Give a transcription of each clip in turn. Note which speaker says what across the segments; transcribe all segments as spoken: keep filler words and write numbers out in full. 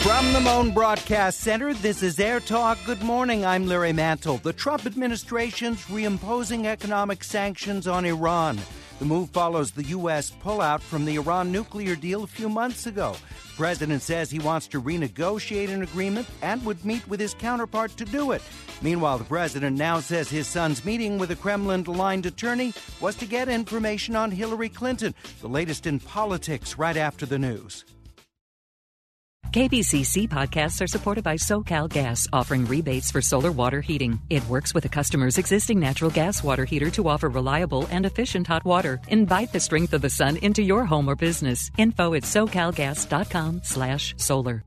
Speaker 1: From the Moan Broadcast Center, this is Air Talk. Good morning, I'm Larry Mantle. The Trump administration's reimposing economic sanctions on Iran. The move follows the U S pullout from the Iran nuclear deal a few months ago. The president says he wants to renegotiate an agreement and would meet with his counterpart to do it. Meanwhile, the president now says his son's meeting with a Kremlin-aligned attorney was to get information on Hillary Clinton. The latest in politics right after the news.
Speaker 2: K B C C podcasts are supported by SoCal Gas, offering rebates for solar water heating. It works with a customer's existing natural gas water heater to offer reliable and efficient hot water. Invite the strength of the sun into your home or business. Info at socalgas.com slash solar.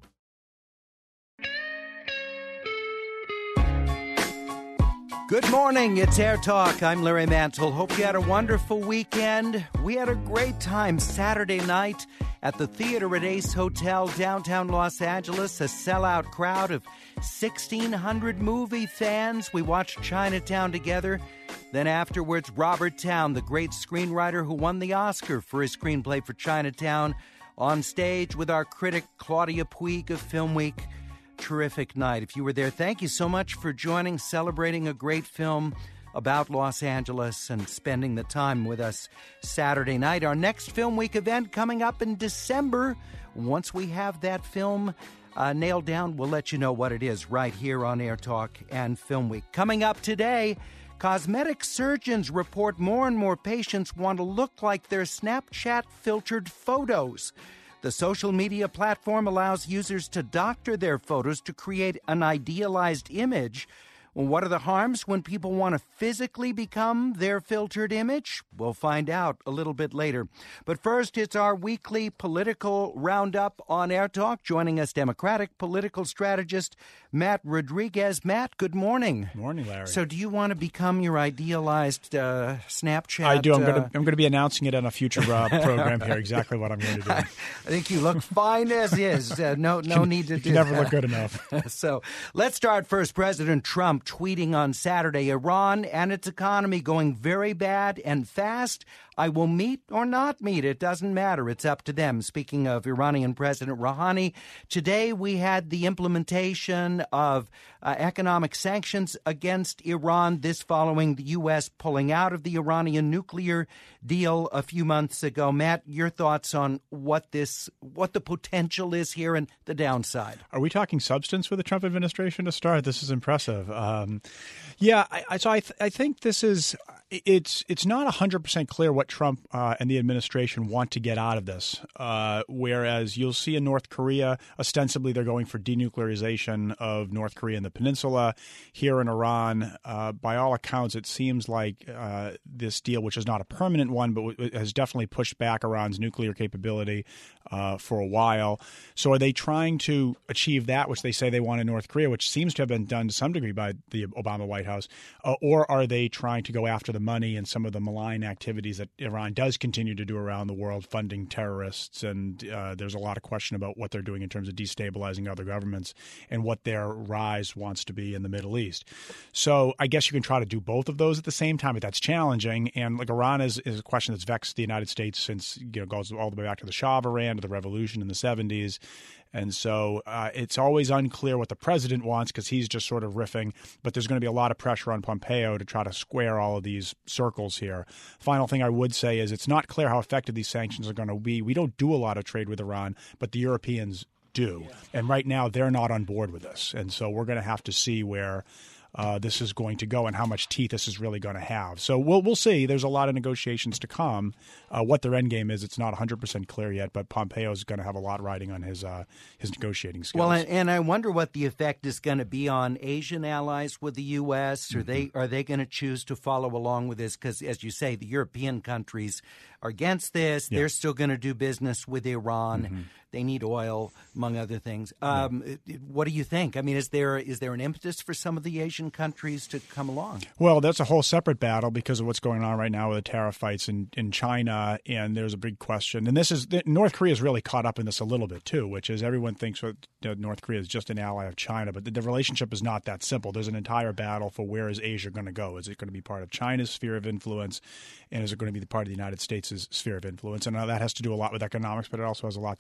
Speaker 1: Good morning, it's Air Talk. I'm Larry Mantle. Hope you had a wonderful weekend. We had a great time Saturday night at the Theater at Ace Hotel, downtown Los Angeles. A sellout crowd of sixteen hundred movie fans. We watched Chinatown together. Then afterwards, Robert Towne, the great screenwriter who won the Oscar for his screenplay for Chinatown, on stage with our critic Claudia Puig of Film Week. Terrific night. If you were there, thank you so much for joining, celebrating a great film about Los Angeles and spending the time with us Saturday night. Our next Film Week event coming up in December. Once we have that film uh, nailed down, we'll let you know what it is right here on Air Talk and Film Week. Coming up today, cosmetic surgeons report more and more patients want to look like their Snapchat-filtered photos. The social media platform allows users to doctor their photos to create an idealized image. Well, what are the harms when people want to physically become their filtered image? We'll find out a little bit later. But first, it's our weekly political roundup on Air Talk. Joining us, Democratic political strategist Matt Rodriguez. Matt, good morning.
Speaker 3: Morning, Larry.
Speaker 1: So, do you want to become your idealized uh, Snapchat?
Speaker 3: I do. I'm
Speaker 1: uh,
Speaker 3: going to. I'm going to be announcing it on a future uh, program here. Exactly what I'm going to do.
Speaker 1: I, I think you look fine as is. Uh, no, no
Speaker 3: can,
Speaker 1: need to
Speaker 3: you
Speaker 1: do
Speaker 3: can never
Speaker 1: that.
Speaker 3: look good enough.
Speaker 1: So, let's start first. President Trump tweeting on Saturday, Iran and its economy going very bad and fast. I will meet or not meet. It doesn't matter. It's up to them. Speaking of Iranian President Rouhani, today we had the implementation of uh, economic sanctions against Iran, this following the U S pulling out of the Iranian nuclear deal a few months ago. Matt, your thoughts on what this, what the potential is here and the downside?
Speaker 3: Are we talking substance with the Trump administration to start? This is impressive. Um, yeah, I, I, so I, th- I think this is it's it's not one hundred percent clear what Trump uh, and the administration want to get out of this. Uh, whereas you'll see in North Korea, ostensibly they're going for denuclearization of North Korea and the peninsula. Here in Iran, uh, by all accounts, it seems like uh, this deal, which is not a permanent one, but w- has definitely pushed back Iran's nuclear capability uh, for a while. So are they trying to achieve that, which they say they want in North Korea, which seems to have been done to some degree by the Obama White House, uh, or are they trying to go after the money and some of the malign activities that Iran does continue to do around the world, funding terrorists? And uh, there's a lot of question about what they're doing in terms of destabilizing other governments and what their rise wants to be in the Middle East. So I guess you can try to do both of those at the same time, but that's challenging. And like Iran is, is a question that's vexed the United States since, you know, goes all the way back to the Shah of Iran, to the revolution in the seventies. And so uh, it's always unclear what the president wants because he's just sort of riffing. But there's going to be a lot of pressure on Pompeo to try to square all of these circles here. Final thing I would say is it's not clear how effective these sanctions are going to be. We don't do a lot of trade with Iran, but the Europeans do. Yeah. And right now they're not on board with this. And so we're going to have to see where Uh, this is going to go and how much teeth this is really going to have. So we'll we'll see. There's a lot of negotiations to come. Uh, what their end game is, it's not one hundred percent clear yet, but Pompeo is going to have a lot riding on his uh, his negotiating skills.
Speaker 1: Well, and, and I wonder what the effect is going to be on Asian allies with the U S. Are mm-hmm. they are they going to choose to follow along with this? Because, as you say, the European countries are against this. Yeah. They're still going to do business with Iran. Mm-hmm. They need oil, among other things. Um, yeah. What do you think? I mean, is there is there an impetus for some of the Asian countries to come along?
Speaker 3: Well, that's a whole separate battle because of what's going on right now with the tariff fights in, in China, and there's a big question. And this is North Korea is really caught up in this a little bit too, which is everyone thinks that North Korea is just an ally of China, but the, the relationship is not that simple. There's an entire battle for where is Asia going to go? Is it going to be part of China's sphere of influence, and is it going to be the part of the United States' sphere of influence? And uh, that has to do a lot with economics, but it also has a lot to do with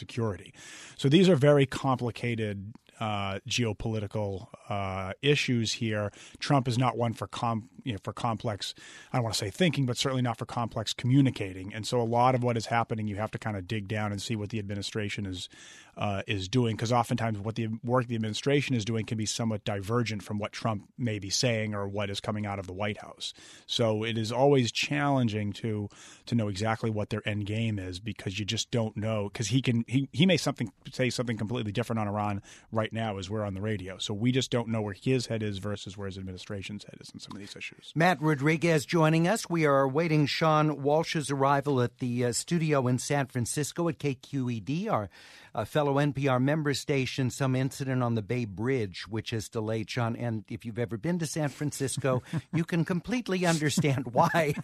Speaker 3: security. So these are very complicated uh, geopolitical uh, issues here. Trump is not one for com- you know, for complex, I don't want to say thinking, but certainly not for complex communicating. And so a lot of what is happening, you have to kind of dig down and see what the administration is uh, is doing, because oftentimes what the work the administration is doing can be somewhat divergent from what Trump may be saying or what is coming out of the White House. So it is always challenging to to know exactly what their end game is, because you just don't know, because he can he, he may something say something completely different on Iran right now as we're on the radio. So we just don't know where his head is versus where his administration's head is on some of these issues.
Speaker 1: Matt Rodriguez joining us. We are awaiting Sean Walsh's arrival at the uh, studio in San Francisco at K Q E D, our uh, fellow N P R member station. Some incident on the Bay Bridge, which has delayed Sean. And if you've ever been to San Francisco, you can completely understand why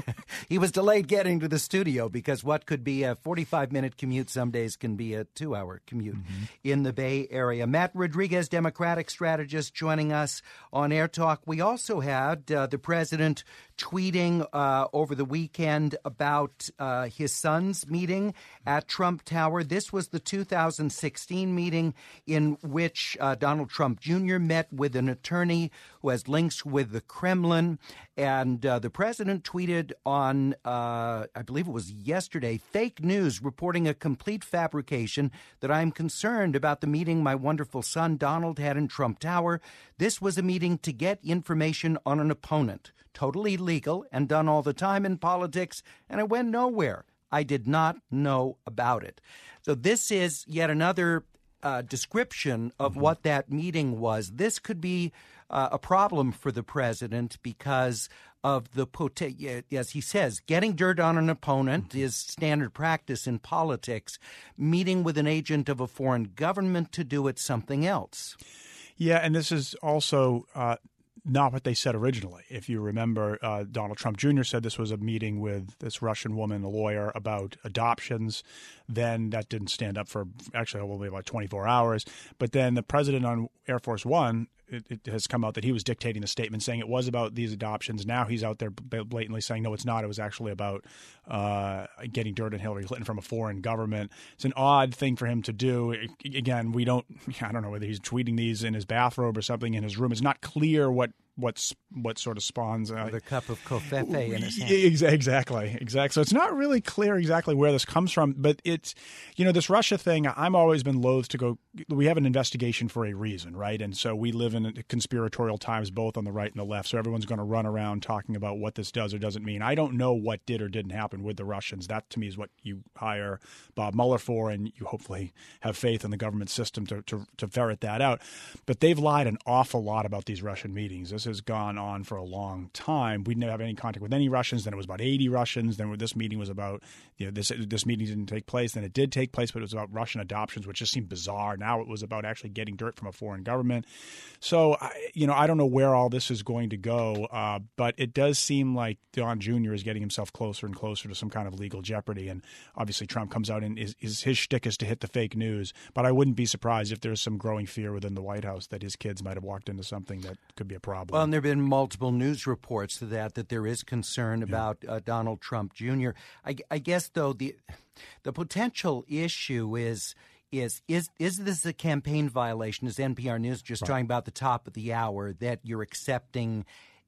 Speaker 1: he was delayed getting to the studio, because what could be a forty-five minute commute some days can be a two hour commute mm-hmm. in the Bay Area. Matt Rodriguez, Democratic strategist, joining us on Air Talk. We also had uh, the president tweeting uh, over the weekend about uh, his son's meeting at Trump Tower. This was the two thousand sixteen meeting in which uh, Donald Trump Junior met with an attorney who has links with the Kremlin. And uh, the president tweeted on, uh, I believe it was yesterday, fake news reporting a complete fabrication that I'm concerned about the meeting my wonderful son Donald had in Trump Tower. This was a meeting to get information on an opponent. Totally legal and done all the time in politics, and it went nowhere. I did not know about it. So this is yet another uh, description of mm-hmm. what that meeting was. This could be uh, a problem for the president because of the, pot- as he says, getting dirt on an opponent mm-hmm. is standard practice in politics. Meeting with an agent of a foreign government to do it something else.
Speaker 3: Yeah, and this is also uh, not what they said originally. If you remember, uh, Donald Trump Junior said this was a meeting with this Russian woman, a lawyer, about adoptions. Then that didn't stand up for actually only about twenty-four hours. But then the president on Air Force One, it, it has come out that he was dictating the statement saying it was about these adoptions. Now he's out there blatantly saying, no, it's not. It was actually about uh, getting dirt on Hillary Clinton from a foreign government. It's an odd thing for him to do. Again, we don't – I don't know whether he's tweeting these in his bathrobe or something in his room. It's not clear what what's what sort of spawns uh,
Speaker 1: the cup of covfefe in his hand.
Speaker 3: Exactly, exactly. So it's not really clear exactly where this comes from, but it's, you know, this Russia thing, I'm always been loath to go, we have an investigation for a reason, right? And so we live in conspiratorial times, both on the right and the left. So everyone's going to run around talking about what this does or doesn't mean. I don't know what did or didn't happen with the Russians. That to me is what you hire Bob Mueller for, and you hopefully have faith in the government system to, to, to ferret that out. But they've lied an awful lot about these Russian meetings. This has gone on for a long time. We didn't have any contact with any Russians. Then it was about eighty Russians. Then this meeting was about, you know, this this meeting didn't take place. Then it did take place, but it was about Russian adoptions, which just seemed bizarre. Now it was about actually getting dirt from a foreign government. So, you know, I don't know where all this is going to go, uh, but it does seem like Don Junior is getting himself closer and closer to some kind of legal jeopardy. And obviously Trump comes out and is, is, his shtick is to hit the fake news. But I wouldn't be surprised if there's some growing fear within the White House that his kids might have walked into something that could be a problem.
Speaker 1: Well, and there have been multiple news reports to that, that there is concern
Speaker 3: Yeah.
Speaker 1: about uh, Donald Trump Junior I, I guess, though, the the potential issue is is is is this a campaign violation? Is N P R News just
Speaker 3: Right.
Speaker 1: talking about the top of the hour that you're accepting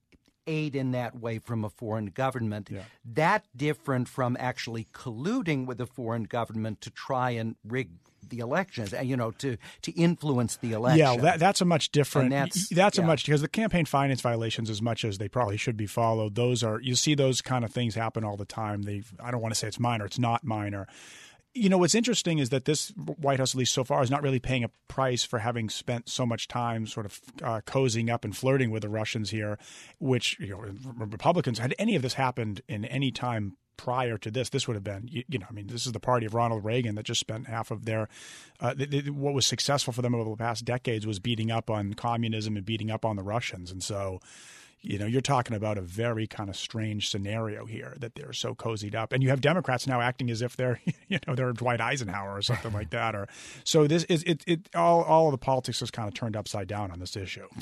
Speaker 1: aid in that way from a foreign government?
Speaker 3: Yeah.
Speaker 1: That different from actually colluding with a foreign government to try and rig the elections, you know, to to influence the election.
Speaker 3: Yeah, that, that's a much different.
Speaker 1: And
Speaker 3: That's,
Speaker 1: that's-
Speaker 3: that's a
Speaker 1: yeah.
Speaker 3: much because the campaign finance violations, as much as they probably should be followed, those are you see those kind of things happen all the time. They, I don't want to say it's minor; it's not minor. You know, what's interesting is that this White House, at least so far, is not really paying a price for having spent so much time sort of uh, cozying up and flirting with the Russians here, which, you know, Republicans, had any of this happened in any time prior to this, this would have been, you, you know, I mean, this is the party of Ronald Reagan that just spent half of their, uh, they, they, what was successful for them over the past decades was beating up on communism and beating up on the Russians. And so, you know, you're talking about a very kind of strange scenario here that they're so cozied up. And you have Democrats now acting as if they're, you know, they're Dwight Eisenhower or something like that. Or so this is it, it all, all of the politics has kind of turned upside down on this issue.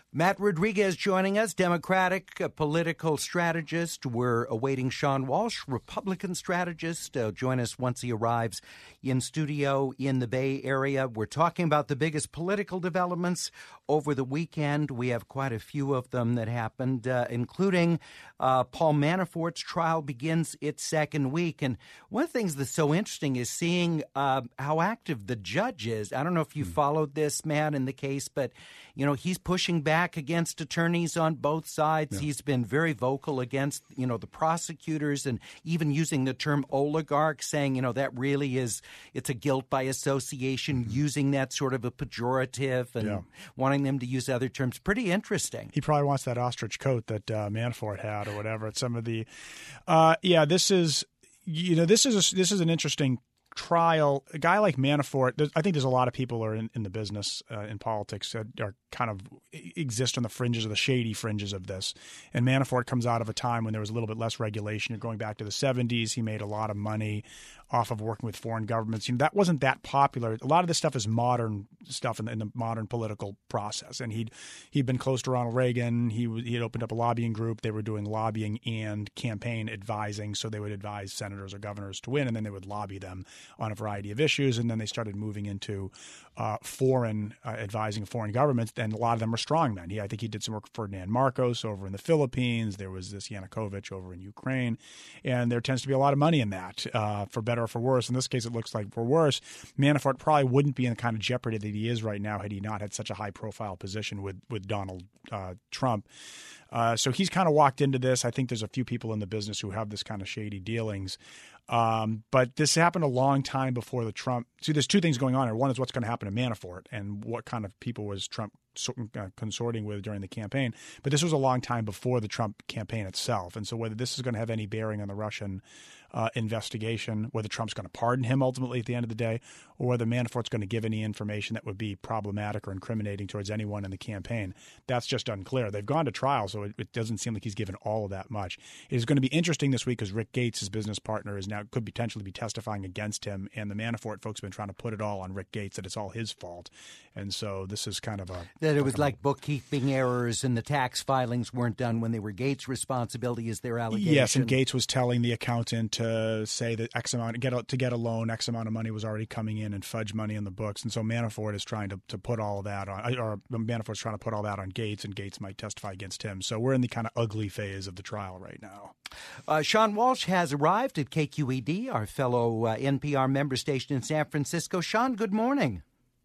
Speaker 1: Matt Rodriguez joining us, Democratic uh, political strategist. We're awaiting Sean Walsh, Republican strategist. Uh, join us once he arrives in studio in the Bay Area. We're talking about the biggest political developments over the weekend. We have quite a few of them that happened, uh, including uh, Paul Manafort's trial begins its second week. And one of the things that's so interesting is seeing uh, how active the judge is. I don't know if you mm. followed this, Matt, in the case, but, you know, he's pushing back against attorneys on both sides. Yeah. He's been very vocal against, you know, the prosecutors and even using the term oligarch, saying, you know, that really is, it's a guilt by association, mm-hmm. using that sort of a pejorative and yeah. wanting them to use other terms. Pretty interesting.
Speaker 3: He probably wants that ostrich coat that uh, Manafort had or whatever at some of the uh, – yeah, this is – you know, this is a, this is an interesting – trial. A guy like Manafort, I think there's a lot of people are in, in the business, uh, in politics, that are kind of exist on the fringes of the shady fringes of this. And Manafort comes out of a time when there was a little bit less regulation. You're going back to the seventies. He made a lot of money off of working with foreign governments. You know, that wasn't that popular. A lot of this stuff is modern stuff in the, in the modern political process. And he'd he'd been close to Ronald Reagan. He he had opened up a lobbying group. They were doing lobbying and campaign advising. So they would advise senators or governors to win, and then they would lobby them on a variety of issues. And then they started moving into uh, foreign uh, advising foreign governments. And a lot of them were strongmen. He, I think he did some work for Ferdinand Marcos over in the Philippines. There was this Yanukovych over in Ukraine. And there tends to be a lot of money in that, uh, for better or for worse. In this case, it looks like for worse. Manafort probably wouldn't be in the kind of jeopardy that he is right now had he not had such a high-profile position with, with Donald uh, Trump. Uh, so he's kind of walked into this. I think there's a few people in the business who have this kind of shady dealings. Um, but this happened a long time before the Trump – see, there's two things going on here. One is what's going to happen to Manafort and what kind of people was Trump uh, consorting with during the campaign. But this was a long time before the Trump campaign itself. And so whether this is going to have any bearing on the Russian uh, investigation, whether Trump's going to pardon him ultimately at the end of the day, or whether Manafort's going to give any information that would be problematic or incriminating towards anyone in the campaign, that's just unclear. They've gone to trial, so it, it doesn't seem like he's given all of that much. It is going to be interesting this week because Rick Gates, his business partner, is now could potentially be testifying against him, and the Manafort folks have been trying to put it all on Rick Gates, that it's all his fault. And so this is kind of a –
Speaker 1: that it was like bookkeeping errors and the tax filings weren't done when they were Gates' responsibility, is their allegation.
Speaker 3: Yes, and Gates was telling the accountant to say that X amount get a, to get a loan, X amount of money was already coming in and fudge money in the books. And so Manafort is trying to, to put all of that on – or Manafort's trying to put all that on Gates, and Gates might testify against him. So we're in the kind of ugly phase of the trial right now.
Speaker 1: Uh, Sean Walsh has arrived at K Q E D, our fellow uh, N P R member station in San Francisco. Sean, good morning.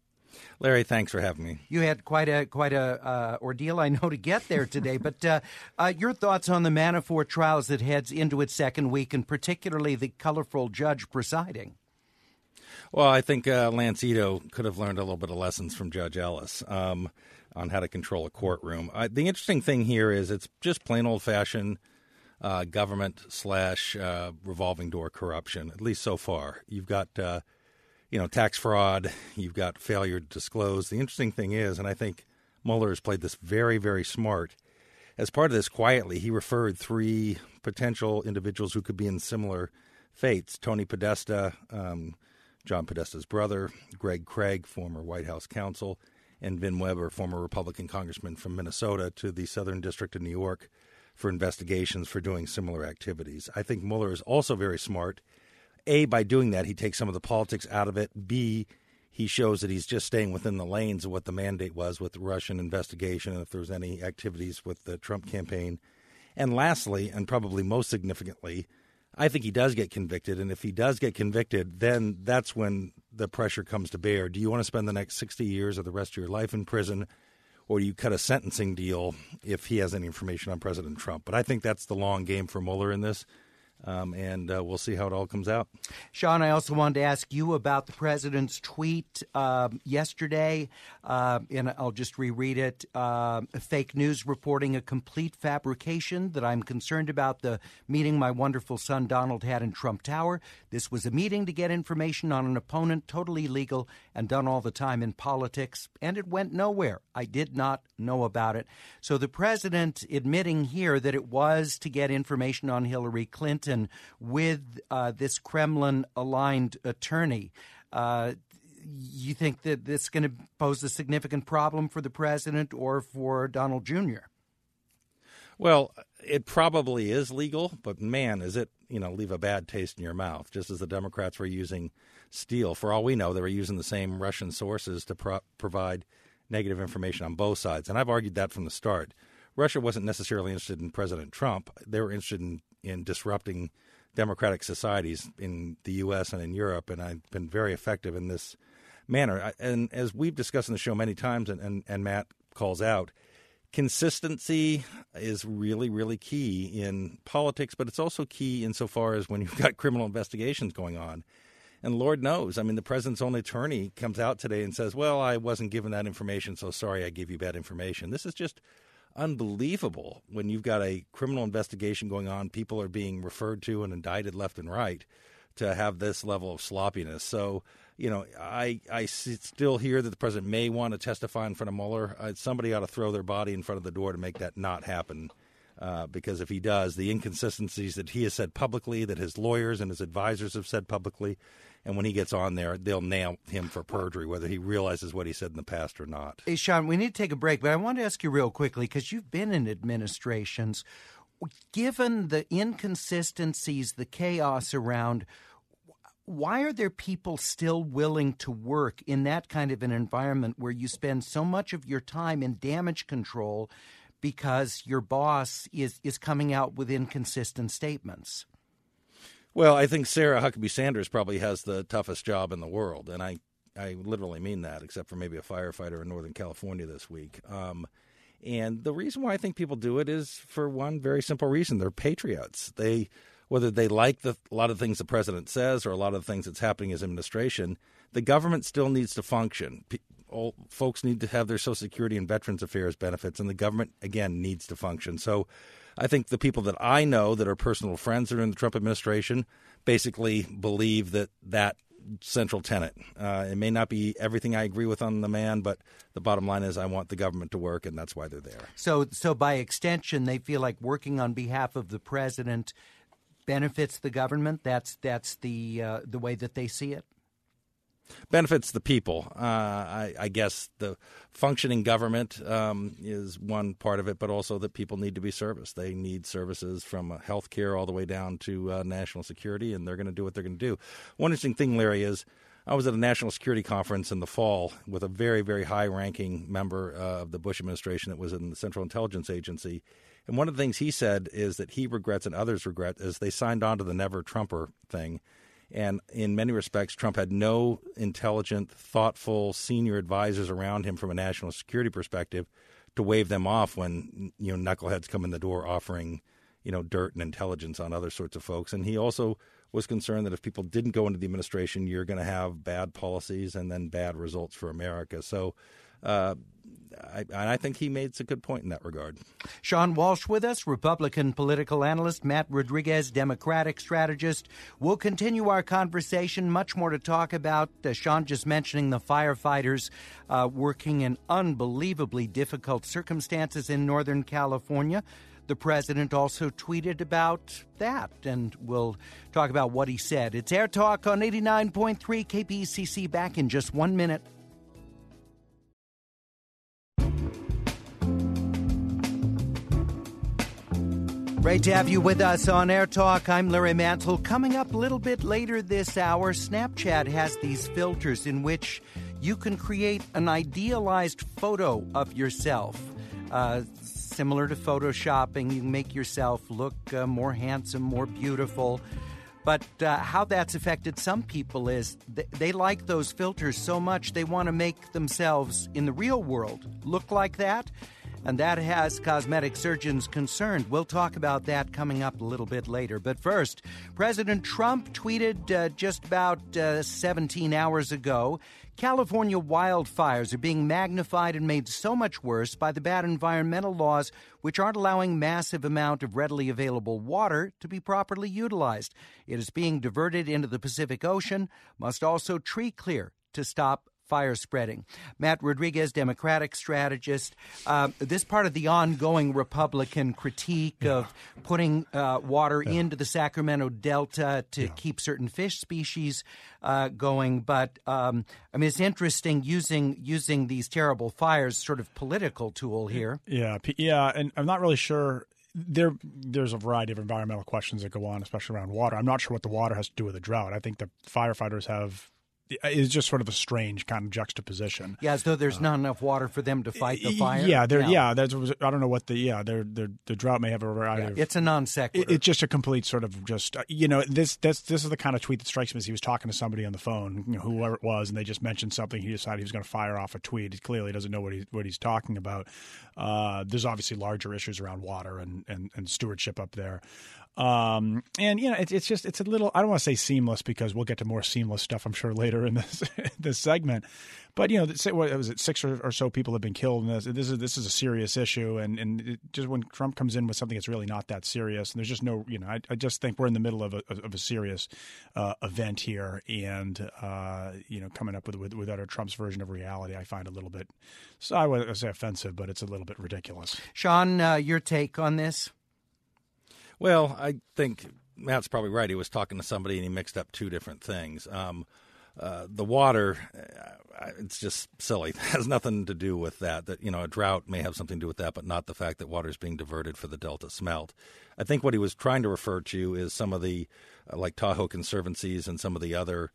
Speaker 4: Larry, thanks for having me.
Speaker 1: You had quite a quite a uh, ordeal, I know, to get there today. But uh, uh, your thoughts on the Manafort trial as it heads into its second week, and particularly the colorful judge presiding?
Speaker 4: Well, I think uh, Lance Ito could have learned a little bit of lessons from Judge Ellis um, on how to control a courtroom. Uh, the interesting thing here is it's just plain old-fashioned uh, government slash uh, revolving door corruption, at least so far. You've got uh, you know, tax fraud. You've got failure to disclose. The interesting thing is, and I think Mueller has played this very, very smart, as part of this quietly, he referred three potential individuals who could be in similar fates: Tony Podesta, um, John Podesta's brother, Greg Craig, former White House counsel, and Vin Weber, former Republican congressman from Minnesota, to the Southern District of New York for investigations for doing similar activities. I think Mueller is also very smart. A, by doing that, he takes some of the politics out of it. B, he shows that he's just staying within the lanes of what the mandate was with the Russian investigation and if there was any activities with the Trump campaign. And lastly, and probably most significantly, I think he does get convicted. And if he does get convicted, then that's when the pressure comes to bear. Do you want to spend the next sixty years or the rest of your life in prison, or do you cut a sentencing deal if he has any information on President Trump? But I think that's the long game for Mueller in this. Um, and uh, we'll see how it all comes out.
Speaker 1: Sean, I also wanted to ask you about the president's tweet uh, yesterday, uh, and I'll just reread it. Uh, fake news reporting a complete fabrication that I'm concerned about the meeting my wonderful son Donald had in Trump Tower. This was a meeting to get information on an opponent, totally legal and done all the time in politics, and it went nowhere. I did not know about it. So the president admitting here that it was to get information on Hillary Clinton with uh, this Kremlin-aligned attorney. Uh, you think that this is going to pose a significant problem for the president or for Donald Junior?
Speaker 4: Well, it probably is legal, but man, is it, you know, leave a bad taste in your mouth, just as the Democrats were using Steele. For all we know, they were using the same Russian sources to pro- provide negative information on both sides. And I've argued that from the start. Russia wasn't necessarily interested in President Trump. They were interested in, in disrupting democratic societies in the U S and in Europe, and I've been very effective in this manner. I, and as we've discussed in the show many times, and, and, and Matt calls out, consistency is really, really key in politics, but it's also key insofar as when you've got criminal investigations going on. And Lord knows, I mean, the president's own attorney comes out today and says, well, I wasn't given that information, so sorry I gave you bad information. This is just unbelievable when you've got a criminal investigation going on. People are being referred to and indicted left and right to have this level of sloppiness. So, you know, I I still hear that the president may want to testify in front of Mueller. Uh, somebody ought to throw their body in front of the door to make that not happen. Uh, because if he does, the inconsistencies that he has said publicly, that his lawyers and his advisors have said publicly, and when he gets on there, they'll nail him for perjury, whether he realizes what he said in the past or not.
Speaker 1: Hey, Sean, we need to take a break, but I want to ask you real quickly, because you've been in administrations. Given the inconsistencies, the chaos around, why are there people still willing to work in that kind of an environment where you spend so much of your time in damage control because your boss is, is coming out with inconsistent statements?
Speaker 4: Well, I think Sarah Huckabee Sanders probably has the toughest job in the world, and I, I literally mean that, except for maybe a firefighter in Northern California this week. Um, and the reason why I think people do it is for one very simple reason. They're patriots. They, whether they like the, a lot of things the president says or a lot of the things that's happening in his administration, the government still needs to function. P- all, folks need to have their Social Security and Veterans Affairs benefits, and the government, again, needs to function. So I think the people that I know that are personal friends that are in the Trump administration basically believe that that central tenet. Uh, it may not be everything I agree with on the man, but the bottom line is I want the government to work, and that's why they're there.
Speaker 1: So, so by extension, they feel like working on behalf of the president benefits the government. That's that's the uh, the way that they see it.
Speaker 4: Benefits the people. Uh, I, I guess the functioning government um, is one part of it, but also that people need to be serviced. They need services from uh, health care all the way down to uh, national security, and they're going to do what they're going to do. One interesting thing, Larry, is I was at a national security conference in the fall with a very, very high-ranking member uh, of the Bush administration that was in the Central Intelligence Agency. And one of the things he said is that he regrets and others regret is they signed on to the Never Trumper thing. And in many respects, Trump had no intelligent, thoughtful senior advisors around him from a national security perspective to wave them off when, you know, knuckleheads come in the door offering, you know, dirt and intelligence on other sorts of folks. And he also was concerned that if people didn't go into the administration, you're going to have bad policies and then bad results for America. So uh, I, I think he made a good point in that regard.
Speaker 1: Sean Walsh with us, Republican political analyst, Matt Rodriguez, Democratic strategist. We'll continue our conversation. Much more to talk about. Uh, Sean just mentioning the firefighters uh, working in unbelievably difficult circumstances in Northern California. The president also tweeted about that, and we'll talk about what he said. It's Air Talk on eighty-nine point three K P C C. Back in just one minute. Great to have you with us on Air Talk. I'm Larry Mantle. Coming up a little bit later this hour, Snapchat has these filters in which you can create an idealized photo of yourself. Uh, similar to photoshopping, you can make yourself look uh, more handsome, more beautiful. But uh, how that's affected some people is th- they like those filters so much they want to make themselves in the real world look like that. And that has cosmetic surgeons concerned. We'll talk about that coming up a little bit later. But first, President Trump tweeted uh, just about uh, seventeen hours ago, California wildfires are being magnified and made so much worse by the bad environmental laws which aren't allowing massive amount of readily available water to be properly utilized. It is being diverted into the Pacific Ocean, must also tree clear to stop fire spreading. Matt Rodriguez, Democratic strategist. Uh, this part of the ongoing Republican critique yeah. of putting uh, water yeah. into the Sacramento Delta to yeah. keep certain fish species uh, going. But, um, I mean, it's interesting using using these terrible fires sort of political tool here.
Speaker 3: Yeah, yeah, and I'm not really sure. There, there's a variety of environmental questions that go on, especially around water. I'm not sure what the water has to do with the drought. I think the firefighters have – it's just sort of a strange kind of juxtaposition.
Speaker 1: Yeah, as though there's uh, not enough water for them to fight the fire.
Speaker 3: Yeah, there. Yeah, yeah there's, I don't know what the yeah. They're, they're, the drought may have a variety.
Speaker 1: Yeah,
Speaker 3: of,
Speaker 1: it's a non sequitur.
Speaker 3: It, it's just a complete sort of just you know this this this is the kind of tweet that strikes me as he was talking to somebody on the phone, you know, whoever it was, and they just mentioned something. He decided he was going to fire off a tweet. He clearly doesn't know what he what he's talking about. Uh, there's obviously larger issues around water and and, and stewardship up there. Um, and you know, it's it's just it's a little. I don't want to say seamless because we'll get to more seamless stuff, I'm sure, later in this this segment. But you know, what was it? Six or, or so people have been killed, and this, this is this is a serious issue. And and it, just when Trump comes in with something that's really not that serious, and there's just no, you know, I, I just think we're in the middle of a of a serious uh, event here, and uh, you know, coming up with with with utter Trump's version of reality, I find a little bit, so I would say offensive, but it's a little bit ridiculous.
Speaker 1: Sean, uh, your take on this?
Speaker 4: Well, I think Matt's probably right. He was talking to somebody and he mixed up two different things. Um, uh, the water, uh, it's just silly. It has nothing to do with that. That you know, a drought may have something to do with that, but not the fact that water is being diverted for the Delta smelt. I think what he was trying to refer to is some of the, uh, like Tahoe Conservancies and some of the other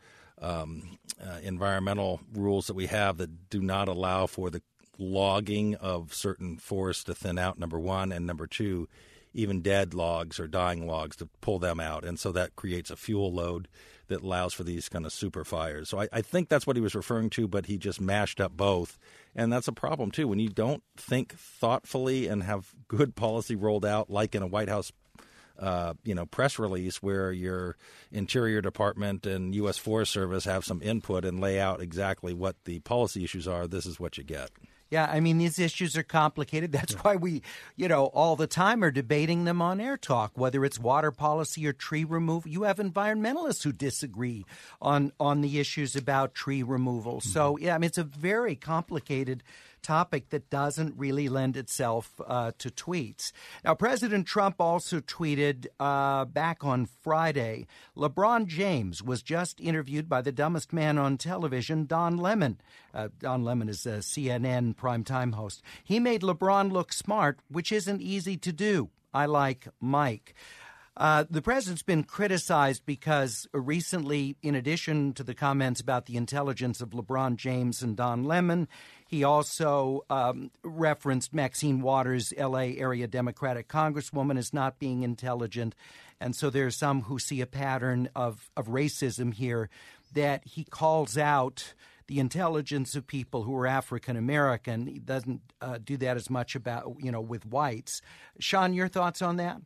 Speaker 4: um, uh, environmental rules that we have that do not allow for the logging of certain forests to thin out, number one, and number two, even dead logs or dying logs to pull them out. And so that creates a fuel load that allows for these kind of super fires. So I, I think that's what he was referring to, but he just mashed up both. And that's a problem, too. When you don't think thoughtfully and have good policy rolled out, like in a White House uh, you know, press release where your Interior Department and U S Forest Service have some input and lay out exactly what the policy issues are, this is what you get.
Speaker 1: Yeah, I mean, these issues are complicated. That's why we, you know, all the time are debating them on Air Talk, whether it's water policy or tree removal. You have environmentalists who disagree on, on the issues about tree removal. Mm-hmm. So, yeah, I mean, it's a very complicated topic that doesn't really lend itself uh, to tweets. Now, President Trump also tweeted uh, back on Friday, LeBron James was just interviewed by the dumbest man on television, Don Lemon. Uh, Don Lemon is a C N N primetime host. He made LeBron look smart, which isn't easy to do. I like Mike. Uh, the president's been criticized because recently, in addition to the comments about the intelligence of LeBron James and Don Lemon, he also um, referenced Maxine Waters, L A area Democratic congresswoman, as not being intelligent. And so there are some who see a pattern of, of racism here, that he calls out the intelligence of people who are African American. He doesn't uh, do that as much about, you know, with whites. Sean, your thoughts on that?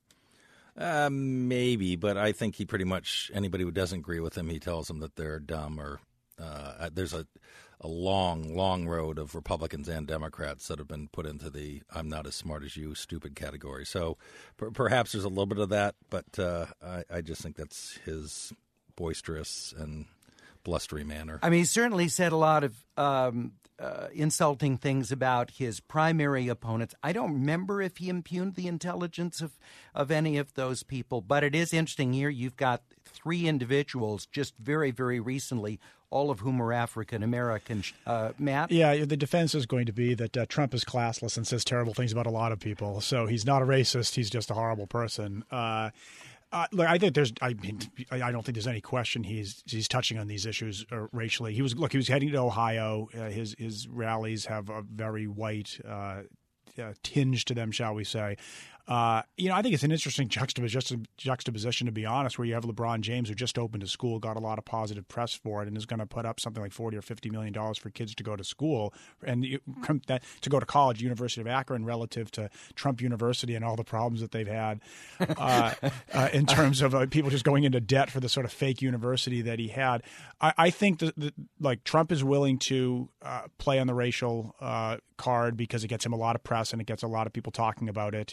Speaker 4: Uh, maybe, but I think he pretty much, anybody who doesn't agree with him, he tells them that they're dumb or uh, there's a, a long, long road of Republicans and Democrats that have been put into the I'm not as smart as you stupid category. So per- perhaps there's a little bit of that, but uh, I, I just think that's his boisterous and blustery manner.
Speaker 1: I mean, he certainly said a lot of um, uh, insulting things about his primary opponents. I don't remember if he impugned the intelligence of, of any of those people, but it is interesting here. You've got three individuals just very, very recently, all of whom are African American. Uh, Matt?
Speaker 3: Yeah, the defense is going to be that uh, Trump is classless and says terrible things about a lot of people. So he's not a racist. He's just a horrible person. Uh Uh, look, I think there's. I mean, I don't think there's any question he's he's touching on these issues uh, racially. He was look. He was heading to Ohio. Uh, his his rallies have a very white uh, uh, tinge to them, shall we say? Uh, you know, I think it's an interesting juxtaposition, juxtaposition, to be honest, where you have LeBron James, who just opened a school, got a lot of positive press for it, and is going to put up something like forty or fifty million dollars for kids to go to school and you, that, to go to college, University of Akron, relative to Trump University and all the problems that they've had uh, uh, in terms of uh, people just going into debt for the sort of fake university that he had. I, I think that, that like Trump is willing to uh, play on the racial uh, card because it gets him a lot of press and it gets a lot of people talking about it, and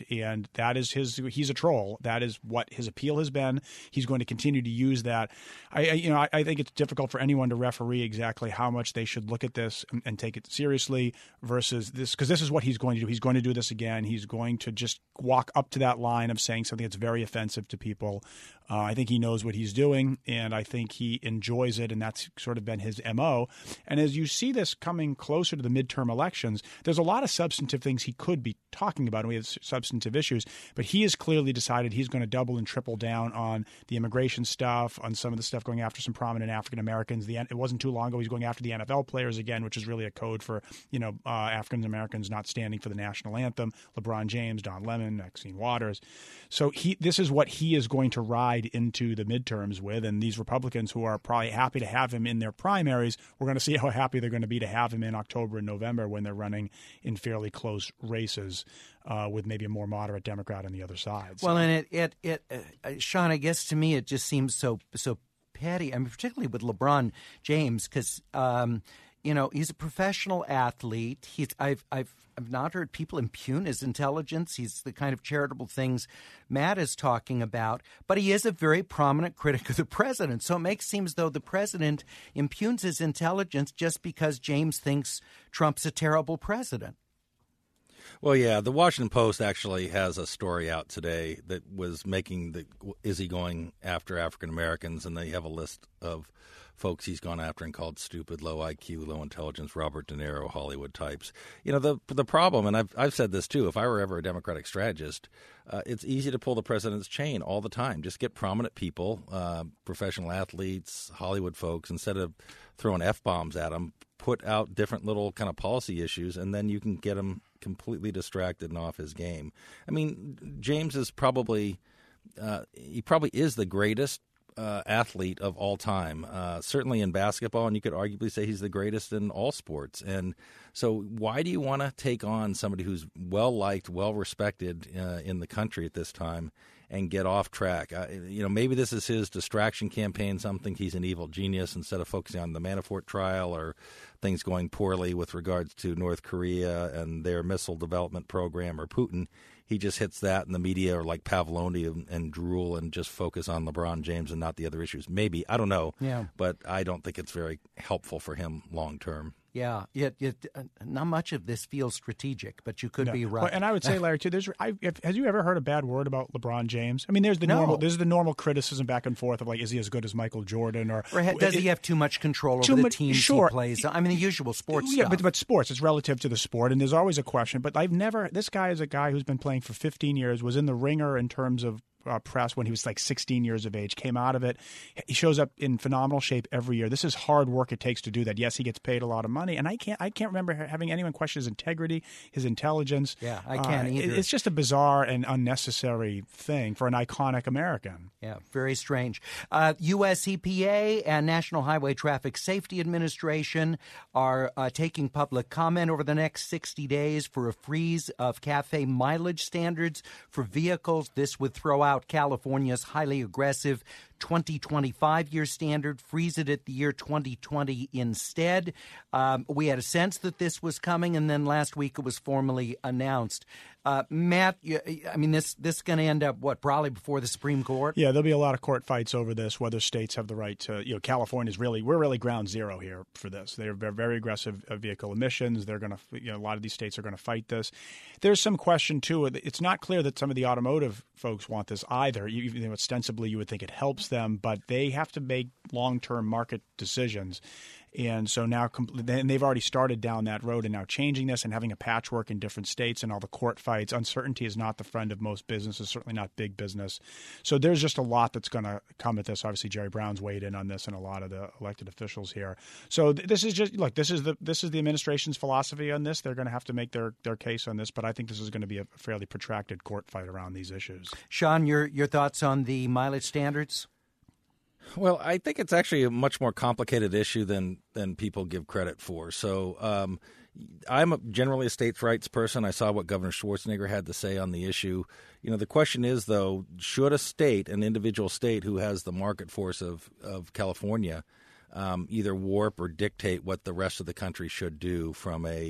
Speaker 3: and that is his. He's a troll. That is what his appeal has been. He's going to continue to use that. I, I you know, I, I think it's difficult for anyone to referee exactly how much they should look at this and, and take it seriously versus this, because this is what he's going to do. He's going to do this again. He's going to just walk up to that line of saying something that's very offensive to people. Uh, I think he knows what he's doing, and I think he enjoys it, and that's sort of been his M O. And as you see this coming closer to the midterm elections, there's a lot of substantive things he could be talking about, and we have substantive issues, but he has clearly decided he's going to double and triple down on the immigration stuff, on some of the stuff going after some prominent African Americans. The, it wasn't too long ago he's going after the N F L players again, which is really a code for, you know, uh, African Americans not standing for the national anthem. LeBron James, Don Lemon, Maxine Waters. So he, this is what he is going to ride into the midterms with, and these Republicans who are probably happy to have him in their primaries, we're going to see how happy they're going to be to have him in October and November when they're running in fairly close races uh, with maybe a more moderate Democrat on the other side. So.
Speaker 1: Well, and it, it, it uh, Sean, I guess to me it just seems so so petty. I mean, particularly with LeBron James, because um, you know he's a professional athlete. He's I've I've I've not heard people impugn his intelligence. He's the kind of charitable things Matt is talking about. But he is a very prominent critic of the president. So it makes it seem as though the president impugns his intelligence just because James thinks Trump's a terrible president.
Speaker 4: Well, yeah, the Washington Post actually has a story out today that was making the is he going after African Americans, and they have a list of folks he's gone after and called stupid, low I Q, low intelligence, Robert De Niro, Hollywood types. You know, the the problem, and I've I've said this too, if I were ever a Democratic strategist, uh, it's easy to pull the president's chain all the time. Just get prominent people, uh, professional athletes, Hollywood folks, instead of throwing F-bombs at them, put out different little kind of policy issues, and then you can get them completely distracted and off his game. I mean, James is probably uh, he probably is the greatest uh, athlete of all time, uh, certainly in basketball, and you could arguably say he's the greatest in all sports. And so why do you want to take on somebody who's well-liked, well-respected uh, in the country at this time and get off track? Uh, you know, maybe this is his distraction campaign, something he's an evil genius, instead of focusing on the Manafort trial or things going poorly with regards to North Korea and their missile development program or Putin. He just hits that, and the media are like Pavloni and, and drool and just focus on LeBron James and not the other issues. Maybe. I don't know.
Speaker 1: Yeah.
Speaker 4: But I don't think it's very helpful for him long term.
Speaker 1: Yeah, it, it, uh, not much of this feels strategic, but you could
Speaker 3: no.
Speaker 1: be right.
Speaker 3: Well, and I would say, Larry, too. There's, I, if, has you ever heard a bad word about LeBron James? I mean, there's the
Speaker 1: no.
Speaker 3: normal, there's the normal criticism back and forth of like, is he as good as Michael Jordan, or,
Speaker 1: or ha- does it, he have too much control over the
Speaker 3: much,
Speaker 1: teams
Speaker 3: sure.
Speaker 1: he plays? I mean, the usual sports
Speaker 3: yeah,
Speaker 1: stuff.
Speaker 3: but but sports, it's relative to the sport, and there's always a question. But I've never. This guy is a guy who's been playing for fifteen years, was in the ringer in terms of Uh, press when he was like sixteen years of age, came out of it. He shows up in phenomenal shape every year. This is hard work it takes to do that. Yes, he gets paid a lot of money, and I can't I can't remember having anyone question his integrity, his intelligence.
Speaker 1: Yeah, I can't
Speaker 3: uh,
Speaker 1: either.
Speaker 3: It's just a bizarre and unnecessary thing for an iconic American.
Speaker 1: Yeah, very strange. Uh, U S E P A and National Highway Traffic Safety Administration are uh, taking public comment over the next sixty days for a freeze of CAFE mileage standards for vehicles. This would throw out California's highly aggressive twenty twenty-five year standard, freeze it at the year twenty twenty instead. Um, we had a sense that this was coming, and then last week it was formally announced. Uh, Matt, I mean, this this is going to end up, what, probably before the Supreme Court?
Speaker 3: Yeah, there'll be a lot of court fights over this, whether states have the right to, you know, California's really, we're really ground zero here for this. They're very aggressive vehicle emissions. They're going to, you know, a lot of these states are going to fight this. There's some question, too. It's not clear that some of the automotive folks want this either. Even though ostensibly you would think it helps them, but they have to make long-term market decisions. And so now, and they've already started down that road, and now changing this and having a patchwork in different states and all the court fights. Uncertainty is not the friend of most businesses, certainly not big business. So there's just a lot that's going to come at this. Obviously, Jerry Brown's weighed in on this, and a lot of the elected officials here. So this is just look. This is the this is the administration's philosophy on this. They're going to have to make their their case on this, but I think this is going to be a fairly protracted court fight around these issues.
Speaker 1: Sean, your your thoughts on the mileage standards?
Speaker 4: Well, I think it's actually a much more complicated issue than than people give credit for. So um, I'm a, generally a states' rights person. I saw what Governor Schwarzenegger had to say on the issue. You know, the question is, though, should a state, an individual state who has the market force of, of California, um, either warp or dictate what the rest of the country should do from a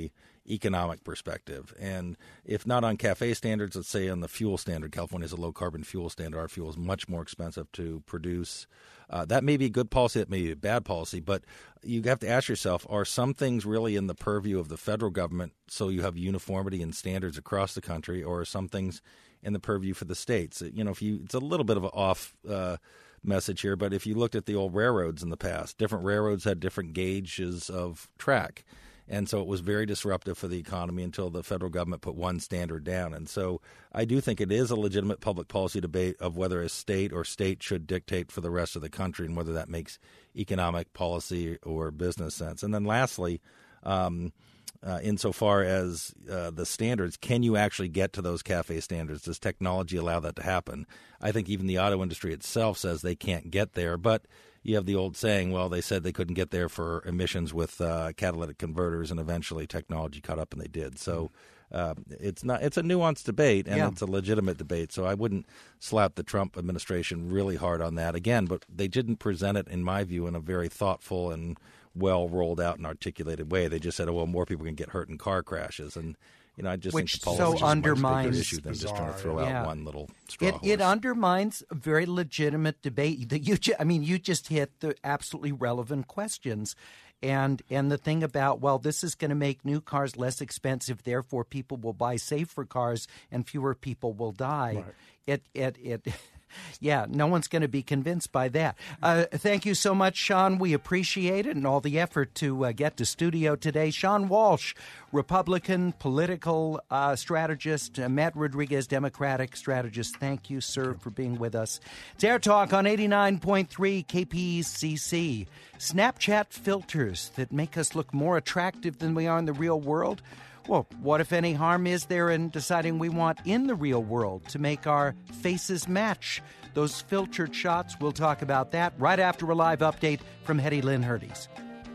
Speaker 4: economic perspective. And if not on CAFE standards, let's say on the fuel standard. California has a low-carbon fuel standard. Our fuel is much more expensive to produce. Uh, that may be a good policy, that may be a bad policy, but you have to ask yourself, are some things really in the purview of the federal government so you have uniformity in standards across the country, or are some things in the purview for the states? You know, if you, it's a little bit of an off uh, message here, but if you looked at the old railroads in the past, different railroads had different gauges of track. And so it was very disruptive for the economy until the federal government put one standard down. And so I do think it is a legitimate public policy debate of whether a state or state should dictate for the rest of the country and whether that makes economic policy or business sense. And then lastly, um, uh, insofar as uh, the standards, can you actually get to those CAFE standards? Does technology allow that to happen? I think even the auto industry itself says they can't get there, but you have the old saying, well, they said they couldn't get there for emissions with uh, catalytic converters, and eventually technology caught up, and they did. So uh, it's not it's a nuanced debate, and
Speaker 1: yeah.
Speaker 4: it's a legitimate debate. So I wouldn't slap the Trump administration really hard on that. Again, but they didn't present it, in my view, in a very thoughtful and well rolled out and articulated way. They just said, oh, well, more people can get hurt in car crashes. And You know, I just
Speaker 1: Which
Speaker 4: think the policy
Speaker 1: so
Speaker 4: is
Speaker 1: undermines
Speaker 4: a much bigger issue than just trying to throw
Speaker 1: yeah.
Speaker 4: out one little straw
Speaker 1: It,
Speaker 4: horse.
Speaker 1: it undermines a very legitimate debate. That you, ju- I mean, you just hit the absolutely relevant questions, and and the thing about, well, this is going to make new cars less expensive, therefore people will buy safer cars and fewer people will die.
Speaker 3: Right.
Speaker 1: It it it. Yeah, no one's going to be convinced by that. Uh, thank you so much, Sean. We appreciate it and all the effort to uh, get to studio today. Sean Walsh, Republican political uh, strategist, uh, Matt Rodriguez, Democratic strategist. Thank you, sir, thank you. for being with us. It's Air Talk on eighty-nine point three K P C C. Snapchat filters that make us look more attractive than we are in the real world. Well, what, if any, harm is there in deciding we want in the real world to make our faces match those filtered shots? We'll talk about that right after a live update from Hetty Lynn Herdes.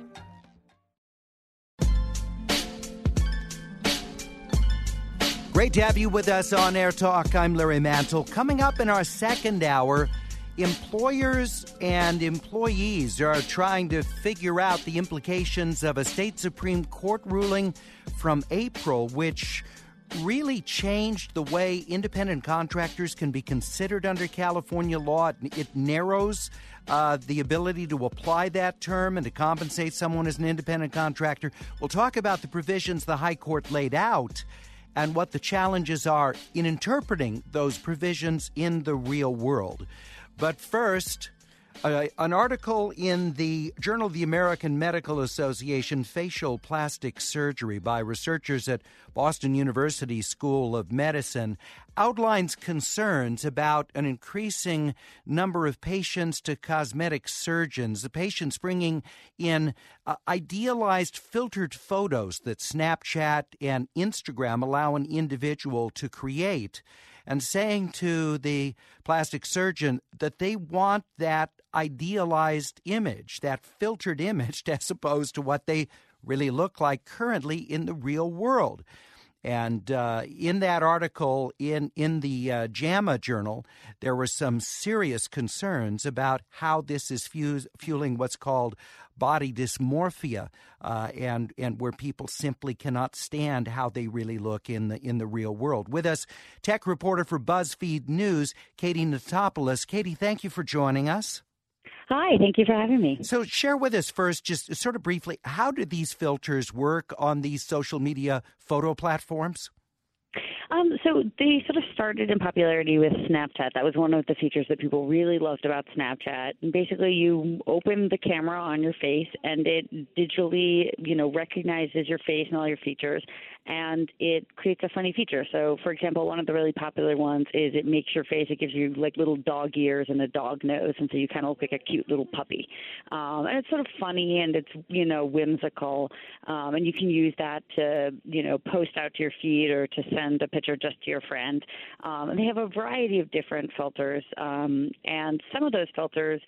Speaker 1: Great to have you with us on Air Talk. I'm Larry Mantle. Coming up in our second hour, employers and employees are trying to figure out the implications of a state Supreme Court ruling from April, which really changed the way independent contractors can be considered under California law. It narrows uh, the ability to apply that term and to compensate someone as an independent contractor. We'll talk about the provisions the High Court laid out and what the challenges are in interpreting those provisions in the real world. But first, uh, an article in the Journal of the American Medical Association, Facial Plastic Surgery, by researchers at Boston University School of Medicine, outlines concerns about an increasing number of patients to cosmetic surgeons, the patients bringing in uh, idealized filtered photos that Snapchat and Instagram allow an individual to create, and saying to the plastic surgeon that they want that idealized image, that filtered image, as opposed to what they really look like currently in the real world. And uh, in that article in, in the uh, JAMA Journal, there were some serious concerns about how this is fuse, fueling what's called body dysmorphia, uh, and and where people simply cannot stand how they really look in the in the real world. With us, tech reporter for BuzzFeed News, Katie Notopoulos. Katie, thank you for joining us.
Speaker 5: Hi, thank you for having me.
Speaker 1: So share with us first, just sort of briefly, how do these filters work on these social media photo platforms?
Speaker 5: Um, so they sort of started in popularity with Snapchat. That was one of the features that people really loved about Snapchat. And basically, you open the camera on your face, and it digitally, you know, recognizes your face and all your features, and it creates a funny feature. So, for example, one of the really popular ones is it makes your face, it gives you like little dog ears and a dog nose, and so you kind of look like a cute little puppy. Um, and it's sort of funny, and it's, you know, whimsical, um, and you can use that to, you know, post out to your feed or to send a picture just to your friend. Um, and they have a variety of different filters, um, and some of those filters